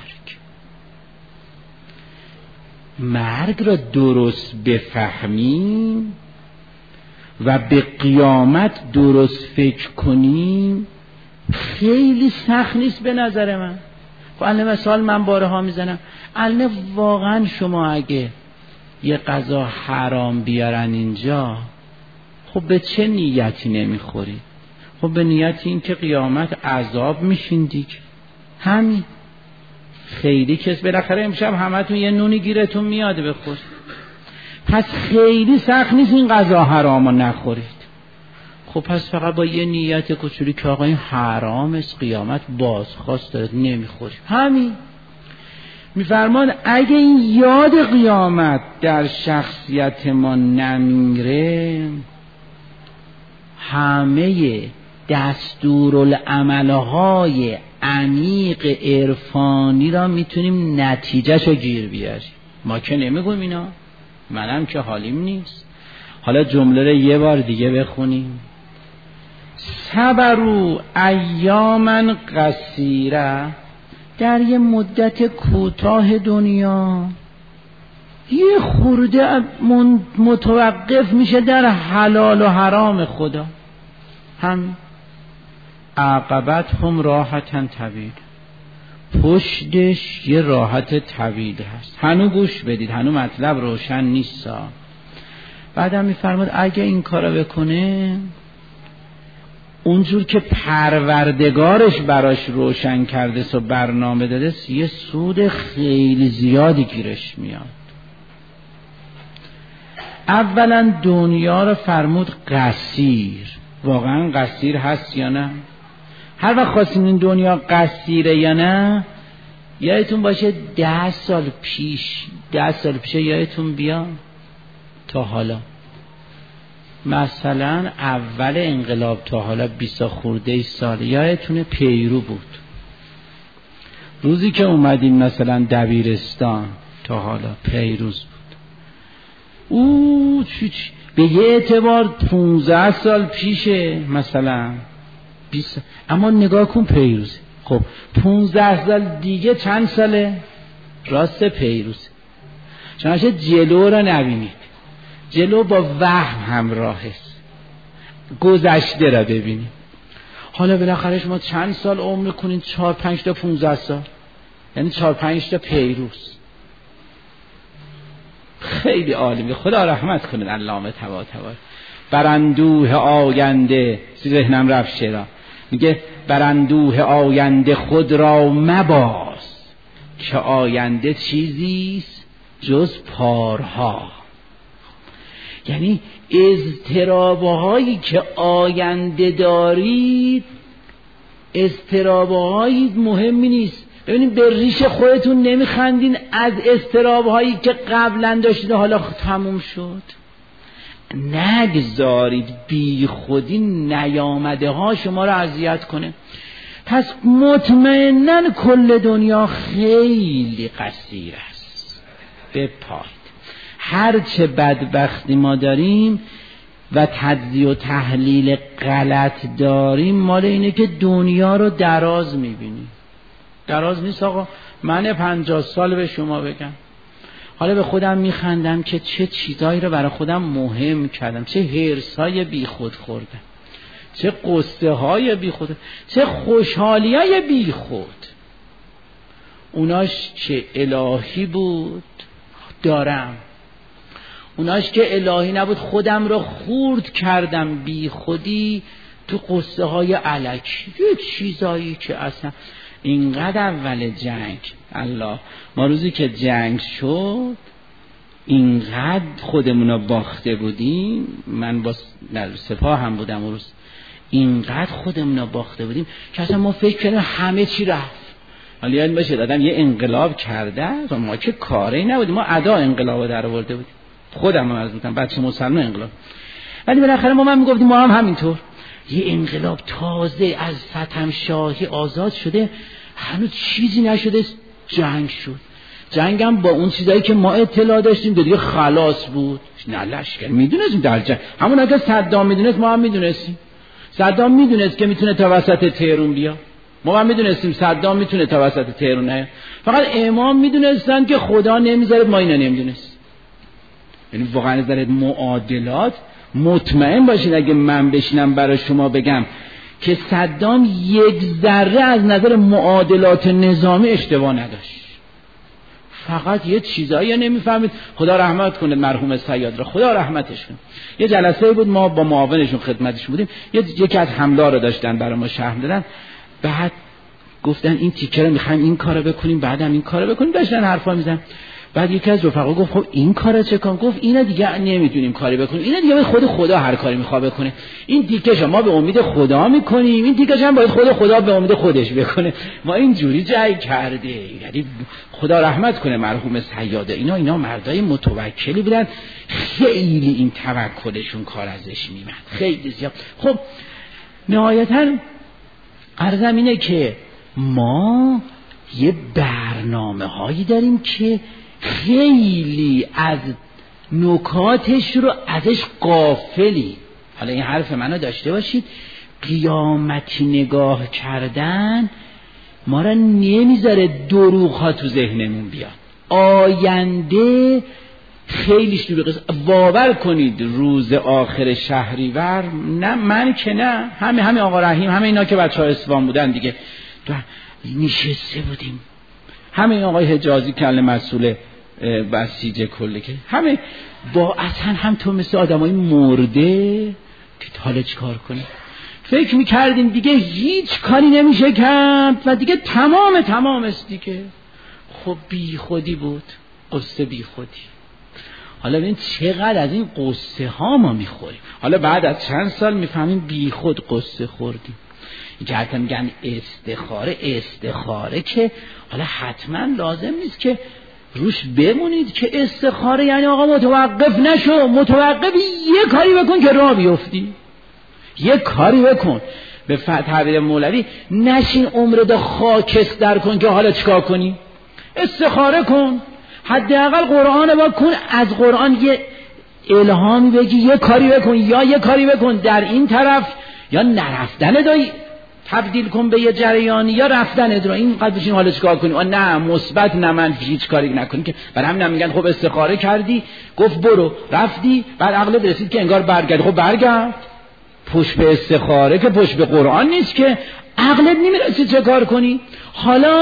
مرگ را درست بفهمیم و به قیامت درست فکر کنیم خیلی سخت نیست به نظر من. خب الان مثال من باره ها میزنم، الان واقعا شما اگه یه غذا حرام بیارن اینجا خب به چه نیتی نمیخورید؟ خب به نیت این که قیامت عذاب میشین دیگه. همین خیلی کس بالاخره امشب همتون یه نونی گیرتون میاد بخور، پس خیلی سخت نیست این غذا حرامو نخورید. خب پس فقط با یه نیت کوچولی که آقا این حرام است قیامت بازخواست داره نمیخورید. همین میفرمان اگه این یاد قیامت در شخصیت ما نمیره همه دستورالعملهای عمیق عرفانی را میتونیم نتیجهشو گیر بیاریم. ما که نمیگویم اینا، منم که حالیم نیست. حالا جمله رو یه بار دیگه بخونیم. صبروا ایاما قصیره، در یه مدت کوتاه دنیا یه خورده متوقف میشه در حلال و حرام خدا، هم عاقبت هم راحتن طویل، پشتش یه راحت طویل هست. هنو گوش بدید، هنو مطلب روشن نیست. بعدم میفرماد اگه این کارو بکنه اونجور که پروردگارش براش روشن کرده و برنامه داده یه سود خیلی زیادی گیرش میاد. اولا دنیا رو فرمود قصیر. واقعا قصیر هست یا نه؟ هر وقت خواستیم این دنیا قصیره یا نه یادتون باشه ده سال پیش ده سال پیش یادتون بیا تا حالا مثلا اول انقلاب تا حالا بیست خورده سال یادتونه پیرو بود. روزی که اومدیم مثلا دبیرستان تا حالا پیروز بود. او چی چی به یه اعتبار پونزده سال پیشه مثلا بیست، اما نگاه کن پیروزه. خب پونزده سال دیگه چند ساله؟ راست پیروزه. چنانچه جلو را نبینید، جلو با وهم همراه است، گذشته را ببینید. حالا بالاخره شما چند سال عمر کنید؟ چهار پنج تا پونزده سال. یعنی چهار پنج تا پیروز. خیلی عالی. خدا رحمت کنه علامه طباطبایی. بر اندوه آینده، ذهنم رفت شعرا، میگه بر اندوه آینده خود را مباز که آینده چیزیست جز پارها. یعنی اضطراب‌هایی که آینده دارید اضطراب‌هایی مهمی نیست. ببینید به ریش خودتون نمیخندین از اضطراب‌هایی که قبلا داشتید حالا تموم شد. نگذارید بی خودی نیامده ها شما رو اذیت کنه. پس مطمئناً کل دنیا خیلی قصیر است. بپایید هرچه بدبختی ما داریم و تجزیه و تحلیل غلط داریم مال اینه که دنیا رو دراز میبینیم. دراز نیست آقا. من پنجاه سال به شما بگم حالا به خودم میخندم که چه چیزایی رو برای خودم مهم کردم، چه هرسای بی خود خوردم، چه قصه های بی خود، چه خوشحالی های بی خود. اوناش که الهی بود دارم، اوناش که الهی نبود خودم رو خورد کردم بی خودی تو قصه های الکی، یه چیزایی که اصلا. اینقدر اول جنگ الله ما روزی که جنگ شد اینقدر خودمون رو باخته بودیم، من با سپاه هم بودم اون روز، اینقدر خودمون رو باخته بودیم که اصلا ما فکر کردیم همه چی رفت. حالا یاد باشه دادم یه انقلاب کرده و ما که کاری نبودیم، ما ادا انقلاب در آورده بودیم. خودم هم از بودم بچه مسلمان انقلاب، ولی بالاخره ما هم میگفتیم ما هم همینطور. یه انقلاب تازه از فتح شاهی آزاد شده، هنوز چیزی نشده جنگ شد. جنگ هم با اون چیزایی که ما اطلاع داشتیم دیگه خلاص بود. نه لشکر میدونستیم در جنگ، همون اگه صدام میدونست ما هم میدونستیم. صدام میدونست که میتونه تا وسط تهران بیا، ما هم میدونستیم صدام میتونه تا وسط تهران نه. فقط امام میدونستن که خدا نمیذاره، ما اینا نمیدونست. یعنی واقعا از نظر معادلات مطمئن باشید اگه من بشینم برای شما بگم که صدام یک ذره از نظر معادلات نظامی اشتباه نداشت، فقط یه چیزایی نمیفهمید. خدا رحمت کنه مرحوم صیاد را، خدا رحمتش کنه. یه جلسه بود ما با معاونشون خدمتش بودیم، یکی از حمله رو داشتن برای ما شرح دادن، بعد گفتن این تیکه رو میخوایم این کارو بکنیم بعدم این کارو بکنیم، داشتن حرفا میزنن. بعد یکی از رفقا گفت خب این کارا چه کن؟ گفت اینا دیگه نمیتونیم کاری بکنیم، اینا دیگه خود خدا هر کاری میخواد بکنه. این تیکش ما به امید خدا میکنیم، این تیکش هم باید خود خدا به امید خودش بکنه. ما اینجوری جای کرده. یعنی خدا رحمت کنه مرحوم صیاده، اینا اینا مردای متوکلی بودن، خیلی این توکلشون کار ازش میمد، خیلی زیاد. خب نهایتا عرضم اینه که ما یه برنامه هایی داریم که خیلی از نکاتش رو ازش غافلی. حالا این حرف منو داشته باشید، قیامتی نگاه کردن ما را نمیذاره دروغ ها تو ذهنمون بیاد. آینده خیلی شروع قصه باور کنید روز آخر شهریور، نه من که نه، همه همه آقا رحیم، همه اینا که بچه ها اسوان بودن دیگه نشسته بودیم، همه این آقای حجازی که الان مسئول بسیج کله که همه با اصلا هم تو مثل آدمای مرده که حالا چیکار کنیم، فکر میکردیم دیگه هیچ کاری نمیشه کرد و دیگه تمام تمام است دیگه. خب بی خودی بود، قصه بی خودی. حالا ببین چقدر از این قصه ها ما میخوریم، حالا بعد از چند سال میفهمیم بی خود قصه خوردیم. که حتی میگن استخاره، استخاره که حالا حتما لازم نیست که روش بمونید که استخاره یعنی آقا متوقف نشو، متوقف یه کاری بکن که راه بیفتی، یه کاری بکن. به تعبیر مولوی نشین عمر دا خاکستر کن که حالا چیکار کنی، استخاره کن، حداقل قرآن با کن، از قرآن یه الهامی بگی یه کاری بکن، یا یه کاری بکن در این طرف، یا نرفتن دایی تبدیل کن به یه جریانی، یا رفتن ادرا این قد بشین حالا چیکار کنی، نه مثبت نه منفی هیچ کاری نکنی. که برای همین میگن خب استخاره کردی، گفت برو، رفتی، بعد عقلت رسید که انگار برگرد، خب برگرد. پشت به استخاره که پشت به قرآن نیست که، عقلت نمیرسید چه کار کنی. حالا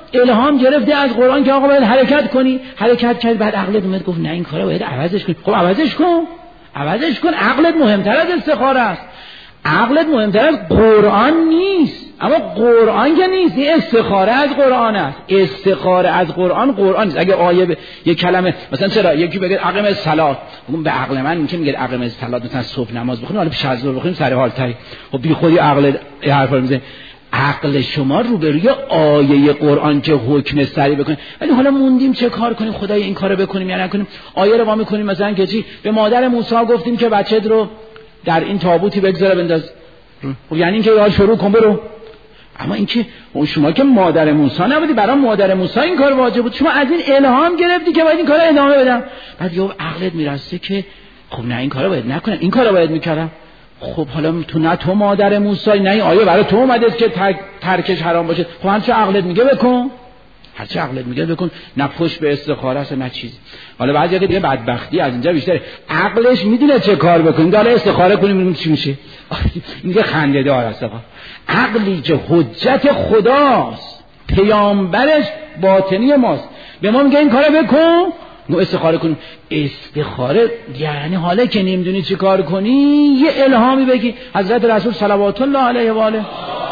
الهام گرفته از قرآن که آقا باید حرکت کنی، حرکت کرد، بعد عقلت اومد گفت نه این کارو باید عوضش کنی. خب عوضش کن، عوضش کن. عقلت مهمتر از استخاره است، عقلت مهمتر از قرآن نیست. اما قرآن که نیست، این استخاره از قرآن است. استخاره از قرآن قرآن نیست. اگه آیه ب... یک کلمه مثلا چرا یکی بگه اقیم الصلاه، اون به عقل من میگه میگه اقیم الصلاه مثلا صبح نماز بخونیم، حالا پیش از ظهر بخونیم سر حال تری. خب بی خودی عقل این حرفا رو میزنه. عقل شما روبروی آیه قرآن که حکم سری بکنه، ولی حالا موندیم چه کار کنیم، خدای این کارو بکنیم یا نکنیم. آیه رو وا میکنیم مثلا که چی، به مادر موسی گفتیم که بچت رو در این تابوتی بگذاره بنداز. خب یعنی اینکه یاد شروع کن برو. اما اینکه شما که مادر موسی نبودی، برای مادر موسی این کار واجب بود، شما از این الهام گرفتی که باید این کارو ادامه بدم. بعد یهو عقلت میرسه که خب نه این کارو باید نکنم، این کارو باید میکردم. خب حالا تو نه تو مادر موسی، نه این آیه برای تو اومده که ترک ترکش حرام باشه. خب هرچه عقلت میگه بکن، هرچه عقلت میگه بکن، نه پشت به استخاره است نه چیزی. حالا بعضی وقت دیگه بدبختی از اینجا بیشتره، عقلش میدونه چه کار بکنیم، حالا استخاره کنیم ببینیم چی میشه. میگه خنده دار است. عقلی که حجت خداست، پیامبرش باطنی ماست، به ما میگه این کارو بکن، نو استخاره کنیم. استخاره یعنی حالا که نمیدونی چی کار کنی یه الهامی بگی. حضرت رسول صلوات الله علیه و آله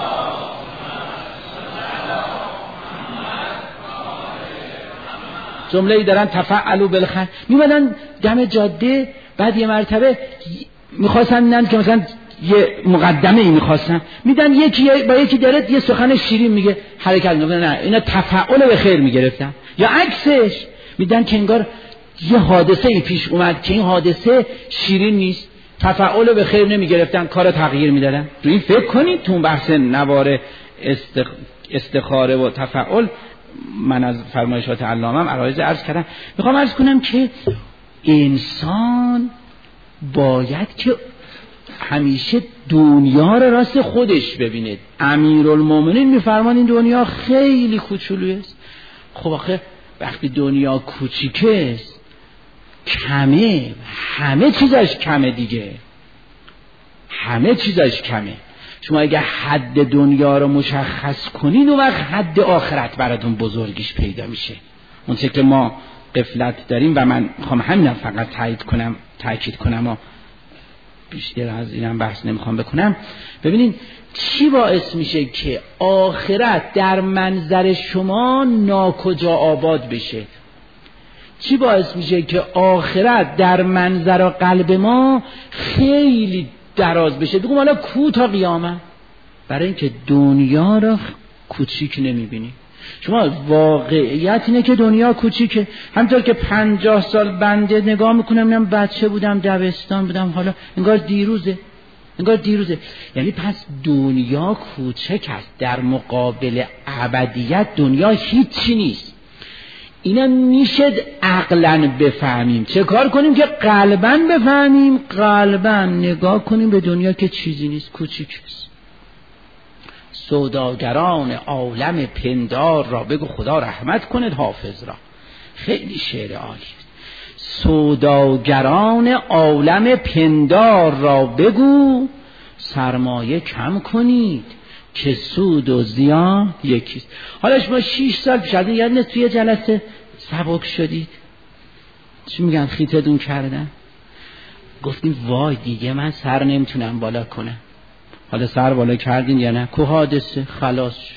جمله‌ای دارن تفعلوا بالخیر، میمدن دم جاده، بعد یه مرتبه میخواستن میدن که مثلا یه مقدمه ای میخواستن میدن، یکی با یکی داره یه سخن شیرین میگه حرکت میکنه، نه اینا تفعل به خیر میگرفتن، یا عکسش میدن که انگار یه حادثه ای پیش اومد که این حادثه شیرین نیست، تفعل به خیر نمیگرفتن، کارو تغییر میدادن. تو این فکر کنید، تو بحث نوار استخ... استخاره و تفعل من از فرمایشات علامم عرایض عرض کردم. میخوام عرض کنم که انسان باید که همیشه دنیا رو راست خودش ببینه. امیرالمومنین میفرمان این دنیا خیلی کوچولویی است. خب آخه وقتی دنیا کوچیکه است، کمه، همه چیزش کمه دیگه، همه چیزش کمه. شما اگه حد دنیا رو مشخص کنین، اون وقت حد آخرت براتون بزرگیش پیدا میشه. اون چه که ما غفلت داریم و من میخوام همینم فقط تایید کنم، تاکید کنم و بیشتر از اینم بحث نمیخوام بکنم. ببینین چی باعث میشه که آخرت در منظر شما ناکجا آباد بشه؟ چی باعث میشه که آخرت در منظر قلب ما خیلی دراز بشه؟ بگم حالا کو تا قیامت. برای اینکه دنیا رو کوچیک نمیبینی. شما واقعیت اینه که دنیا کوچیکه. همطور که پنجاه سال بنده نگاه میکنم، میگم بچه بودم، دبستان بودم، حالا انگار دیروزه، انگار دیروزه. یعنی پس دنیا کوچک است در مقابل ابدیت. دنیا هیچی نیست. اینا میشه عقلاً بفهمیم. چه کار کنیم که قلباً بفهمیم؟ قلباً نگاه کنیم به دنیا که چیزی نیست، کوچیک است. سوداگران عالم پندار را بگو خدا رحمت کند حافظ را. خیلی شعر عالی است. سوداگران عالم پندار را بگو سرمایه کم کنید که سود و زیان یکیست. حالا شما شیش سال پیش از این یادنه توی جلسه سبک شدید، چی میگن خیتتون کردن، گفتیم وای دیگه من سر نمیتونم بالا کنم. حالا سر بالا کردین یا نه؟ که حادثه خلاص شد.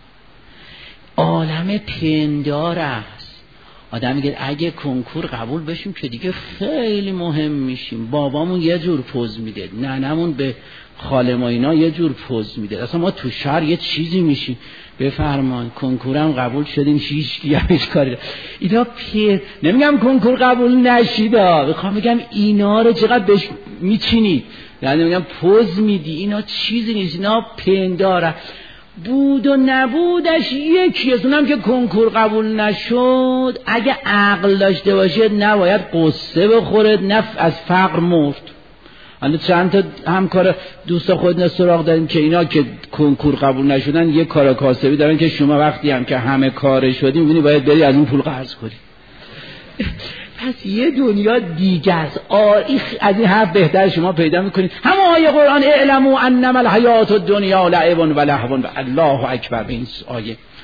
عالم پندار است. آدم میگه اگه کنکور قبول بشیم که دیگه خیلی مهم میشیم. بابامون یه جور پوز میده، ننمون به خاله ما اینا یه جور پوز میده، اصلا ما تو شهر یه چیزی میشیم. بفرمان کنکورم قبول شدیم، هیچ کی هیچ کاری. اینا پیر نمیگم کنکور قبول نشیدا، میخوام بگم اینا رو چقدر بهش میچینید، یعنی میگم پوز میدی، اینا چیزی نیست، اینا پنداره. بود و نبودش یکی از اونم که کنکور قبول نشد اگه عقل داشته باشه نباید قصه بخوره، نه از فقر مرد. حالا چند تا همکار دوستا خودنا سراغ داریم که اینا که کنکور قبول نشدن یه کار کاسبی دارن که شما وقتی هم که همه کار شدیم میبینی باید بری از اون پول قرض کنی. پس یه دنیا دیگه است. از این حرف بهتر شما پیدا میکنید. همه آیه قرآن اعلموا انما الحیات الدنیا لعب و لهو و الله اکبر، به این آیه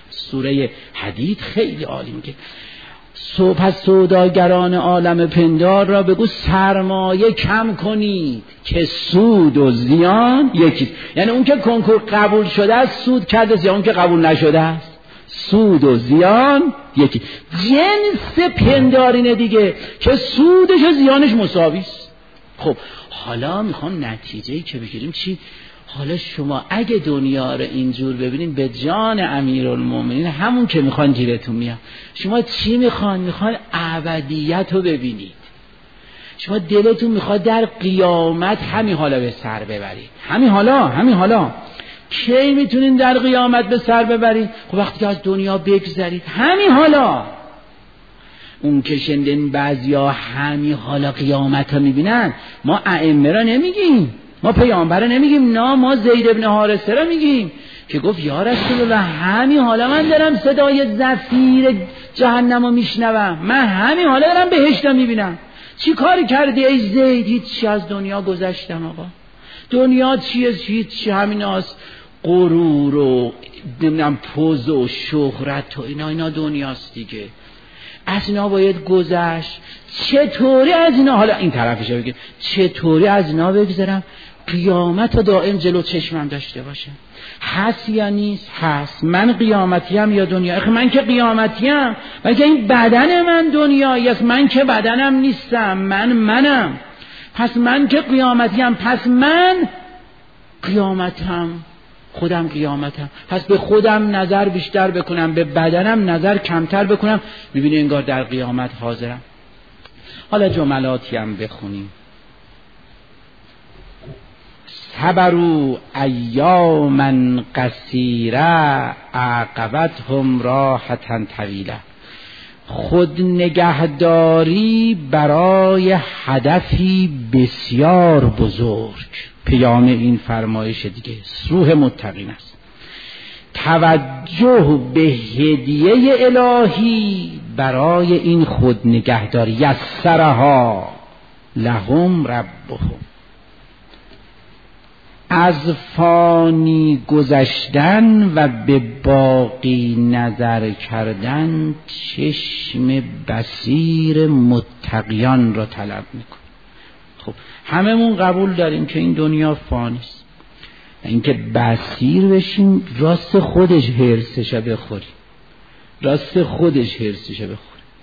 سوره حدید خیلی عالی میگه پس سوداگران عالم پندار را بگو سرمایه کم کنید که سود و زیان یکی. یعنی اون که کنکور قبول شده است سود کرده، یا اون که قبول نشده است سود و زیان یکی. جنس پندارینه دیگه که سودش و زیانش مساوی است. خب حالا میخوام نتیجه‌ای که بگیریم چی؟ حالا شما اگه دنیا رو اینجور ببینید به جان امیرالمومنین همون که میخوان گیرتون میاد. شما چی میخوان؟ میخوان ابدیت رو ببینید. شما دلتون میخواد در قیامت همین حالا به سر ببرید. همین حالا همین حالا کی میتونین در قیامت به سر ببرید؟ خب وقتی که از دنیا بگذرید. همین حالا. اون که شنیدین بعضیا همین حالا قیامت رو میبینن، ما ائمه را نمیگیم، ما پیامبر رو نمیگیم، نه ما زید ابن حارثه را میگیم که گفت یا رسول الله همین حالا من دارم صدای زفیر جهنم رو میشنوم، من همین حالا دارم بهشت رو میبینم. چی کاری کردی ای زید؟ هیچی، از دنیا گذشتم آقا. دنیا چیه؟ هیچی، همین هست غرور و نمیدونم پوز و شهرت و اینا اینا دنیاست دیگه. از اینا باید گذشت. چطوری از اینا، حالا این طرفش بگیم، چطوری از اینا بگذرم قیامت رو دائم جلو چشمم داشته باشه؟ هست یا نیست؟ هست. من قیامتی هم یا دنیا؟ اخی من که قیامتی هم، من که این بدن من دنیایی است، من که بدنم نیستم، من منم. پس من که قیامتی هم، پس من قیامتم، خودم قیامتم. پس به خودم نظر بیشتر بکنم، به بدنم نظر کمتر بکنم، میبینی انگار در قیامت حاضرم. حالا جملاتی هم بخونیم. صبروا ایاما قصیره عاقبتهم راحة طویله. خود نگهداری برای هدفی بسیار بزرگ. پیام این فرمایش دیگه روح متقین است. توجه به هدیه الهی برای این خود نگهداری. یسرها لهم ربهم. از فانی گذشتن و به باقی نظر کردن چشم بصیر متقیان را طلب میکن. خب هممون قبول داریم که این دنیا فانی است. اینکه بصیر بشیم راست خودش هرسش بخوریم، راست خودش هرسش بخوریم.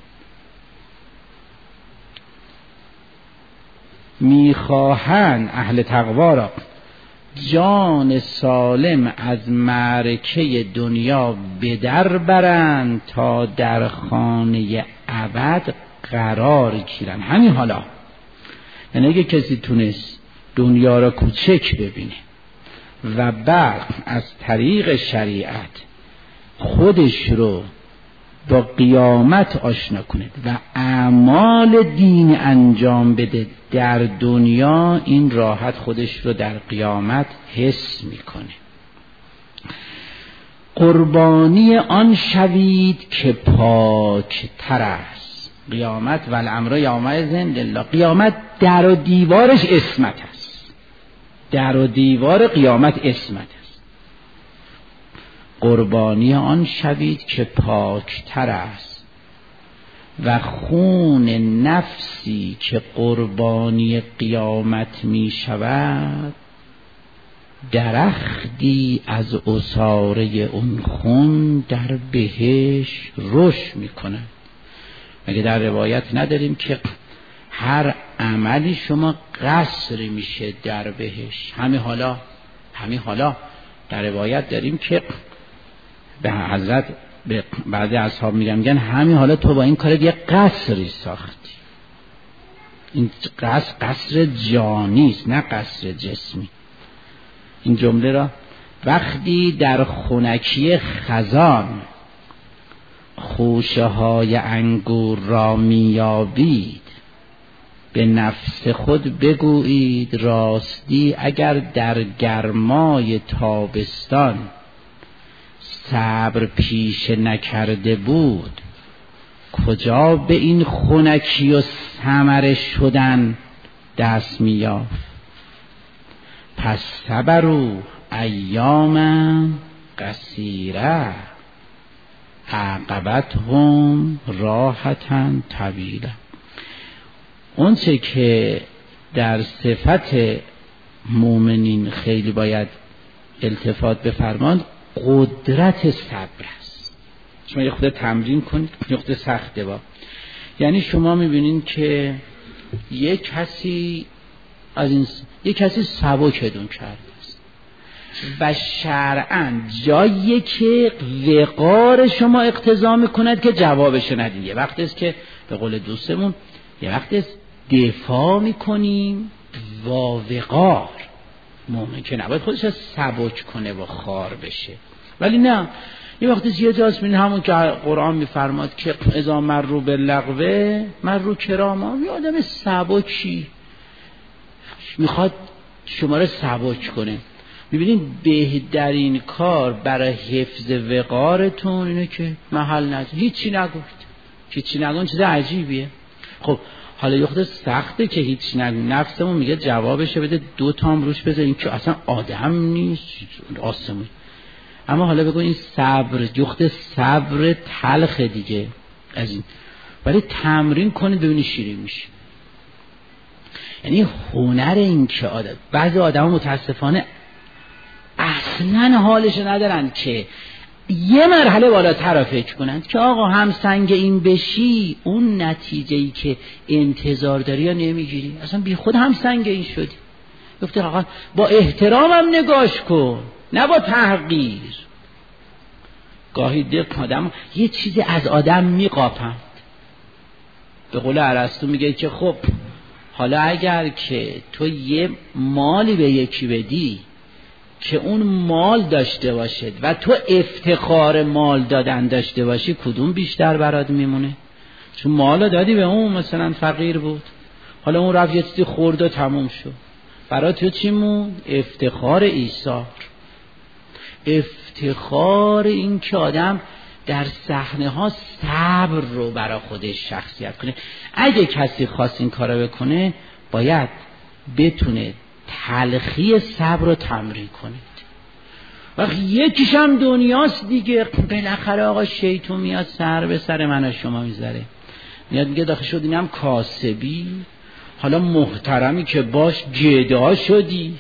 میخواهن اهل تقوا را جان سالم از معرکه دنیا به در برند تا در خانه ابد قرار گیرن. همین حالا. یعنی اگه کسی تونست دنیا را کوچک ببینه و بعد از طریق شریعت خودش رو با قیامت آشنا کنه و اعمال دین انجام بده در دنیا، این راحت خودش رو در قیامت حس میکنه. قربانی آن شوید که پاک تر است. قیامت و الامر یومئذ لله. قیامت در و دیوارش عصمت است. در و دیوار قیامت عصمت است. قربانی آن شوید که پاک تر است و خون نفسی که قربانی قیامت می شود درختی از عصاره اون خون در بهشت رشد می کند. مگه در روایت نداریم که هر عملی شما قصر میشه در بهشت؟ همین حالا همین حالا در روایت داریم که به حضرت به بعضی اصحاب میگن میگن همین حالا تو با این کارت یه قصری ساختی. این قصر قصر جانی است نه قصر جسمی. این جمله را وقتی در خنکی خزان خوشه های انگور را میابید به نفس خود بگویید راستی اگر در گرمای تابستان صبر پیش نکرده بود کجا به این خنکی و ثمره شدن دست می‌یافت. پس صبروا ایاما قصیره. فعقبتهم راحة طویلا. اون چه که در صفت مؤمنین خیلی باید التفات بفرماند قدرت صبر است. شما یه خود تمرین کنید، یه خود سخته با. یعنی شما میبینین که یک کسی از این یک کسی سبکتون کرده است و شرعاً جایی که وقار شما اقتضا میکند که جوابش ندین. یه وقت است که به قول دوستمون یه وقت است دفاع میکنیم و وقار. مومن که نباید خودش سبک کنه و خار بشه، ولی نه، یه وقتی یه جاست می‌بینی همون که قرآن می‌فرماد که اذا مروا باللغو مروا کراما، یه آدم سبکی میخواد شما رو سبک کنه. می‌بینید بهترین کار برای حفظ وقارتون اینه که محل نزد، هیچی نگفت. هیچی نگون چیز عجیبیه. خب حالا یه خود سخته که هیچ نگو، نفسمون میگه جوابشه بده، دو تام روش بذاریم که اصلا آدم نیست آسمون. اما حالا بگو این صبر، جخت صبر تلخ دیگه از این، ولی تمرین کنید ببینید شیرین میشه. یعنی هنر این که آدم، بعضی آدم متاسفانه اصلا حالش ندارن که یه مرحله بالاتر را فکر کنند که آقا هم سنگ این بشی اون نتیجه‌ای که انتظار داری یا نمیگیری، اصلا بی خود هم سنگ این شدی. گفته آقا با احترامم نگاش کن، نه با تحقیر. گاهی دق آدم یه چیزی از آدم میقاپند. به قول ارسطو میگه که خب حالا اگر که تو یه مالی به یکی بدی که اون مال داشته باشد و تو افتخار مال دادن داشته باشی، کدوم بیشتر برات میمونه؟ چون مال دادی به اون مثلا فقیر بود، حالا اون رفت یه چیزی خورد و تموم شد، برات تو چی مون؟ افتخار ایثار، افتخار این که آدم در صحنه ها صبر رو برای خودش شخصیت کنه. اگه کسی خواست این کارو بکنه باید بتونه تلخی صبر رو تمرین کنید. وقتی یکیش هم دنیاست دیگه، بالاخره آقا شیطون میاد سر به سر من و شما میذاره، میاد میگه داخل شد اینم کاسبی، حالا محترمی که باش گدا شدی.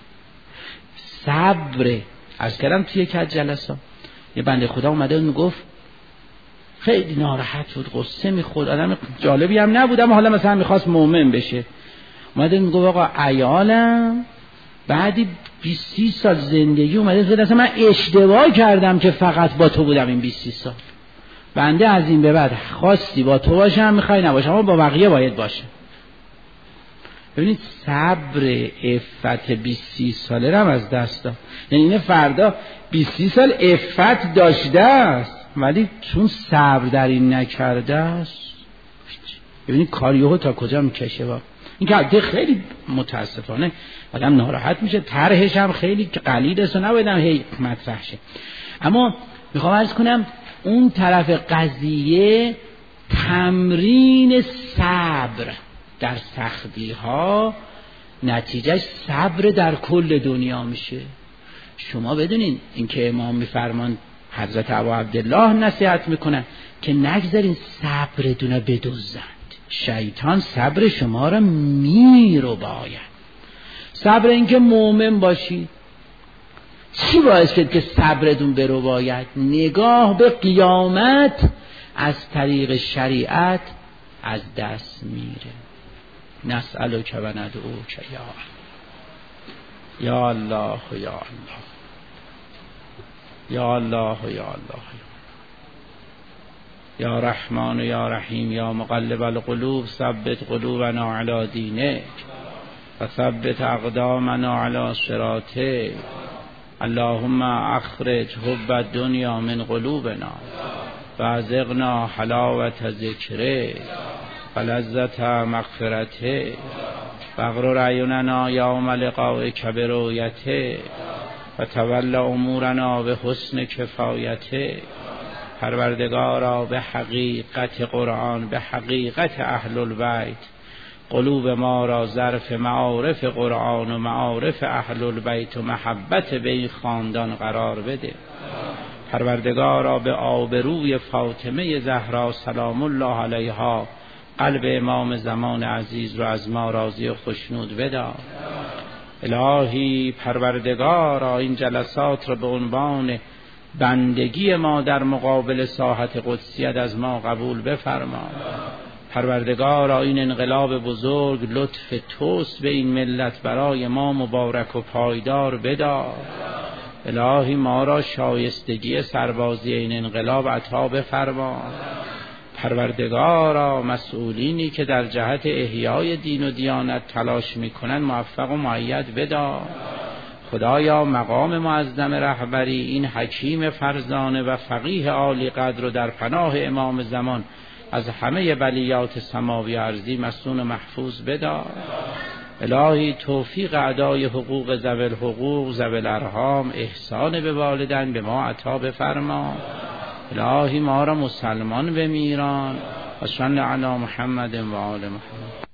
صبر. از کردم توی یک از جلسات یه بنده خدا اومده و میگفت خیلی ناراحت بود، قصه میخورد، آدم جالبی هم نبود، اما حالا مثلا میخواست مؤمن بشه. اومده میگفت آقا عیالم بعدی بیست سی سال زندگی اومده زده اصلا من اشتباه کردم که فقط با تو بودم این بیست سی سال، بنده از این به بعد خواستی با تو باشم میخوای نباشم اما با بقیه باید باشه. ببینید صبر عفت بیست سی ساله رو از دست داد. یعنی این فردا بیست سی سال عفت داشته است ولی چون صبر در این نکرده است، ببینید کاریوه تا کجا میکشه. با این که خیلی متاسفانه آدم ناراحت میشه، طرحش هم خیلی قلیل است و نبایدم هی مطرح شه. اما میخوام عرض کنم اون طرف قضیه تمرین صبر در سختی ها نتیجهش صبر در کل دنیا میشه. شما بدونین اینکه امام میفرمان، حضرت ابو عبدالله نصیحت میکنن که نگذارین صبرتون رو بدزدند، شیطان صبر شما رو میرو باید. صبر اینکه مؤمن باشید. چی باعث شد که صبرتون برو باید؟ نگاه به قیامت از طریق شریعت از دست میره. نسألک و ندعوک یا یا الله یا الله یا الله یا الله یا رحمان یا رحیم یا مقلب القلوب ثبت قلوبنا علی دینک و ثبت اقدامنا علی صراطک. اللهم اخرج حب الدنیا من قلوبنا و ازغنا حلاوت ذکرک و لذت مغفرتک و اغرر اعیننا یوم لقائک برؤیتک و تول امورنا به حسن کفایتک. پروردگارا به حقیقت قرآن، به حقیقت اهل البیت، قلوب ما را ظرف معارف قرآن و معارف اهل البیت و محبت به این خاندان قرار بده. پروردگارا به آبروی فاطمه زهرا سلام الله علیها قلب امام زمان عزیز رو از ما راضی و خشنود بدار. الهی پروردگارا این جلسات رو به عنوان بندگی ما در مقابل ساحت قدسیت از ما قبول بفرما. پروردگارا این انقلاب بزرگ لطف توست به این ملت، برای ما مبارک و پایدار بدار. الهی ما را شایستگی سربازی این انقلاب عطا بفرما. پروردگارا مسئولینی که در جهت احیای دین و دیانت تلاش میکنن موفق و مؤید بدار. خدایا مقام معظم رهبری این حکیم فرزانه و فقیه عالی قدر رو در پناه امام زمان از همه بلیات سماوی و ارضی مصون و محفوظ بدار. الهی توفیق ادای حقوق ذوی الحقوق ذوی الارحام احسان به والدین به ما عطا بفرما. الهی ما را مسلمان بمیران و صلی علی محمد و آل محمد.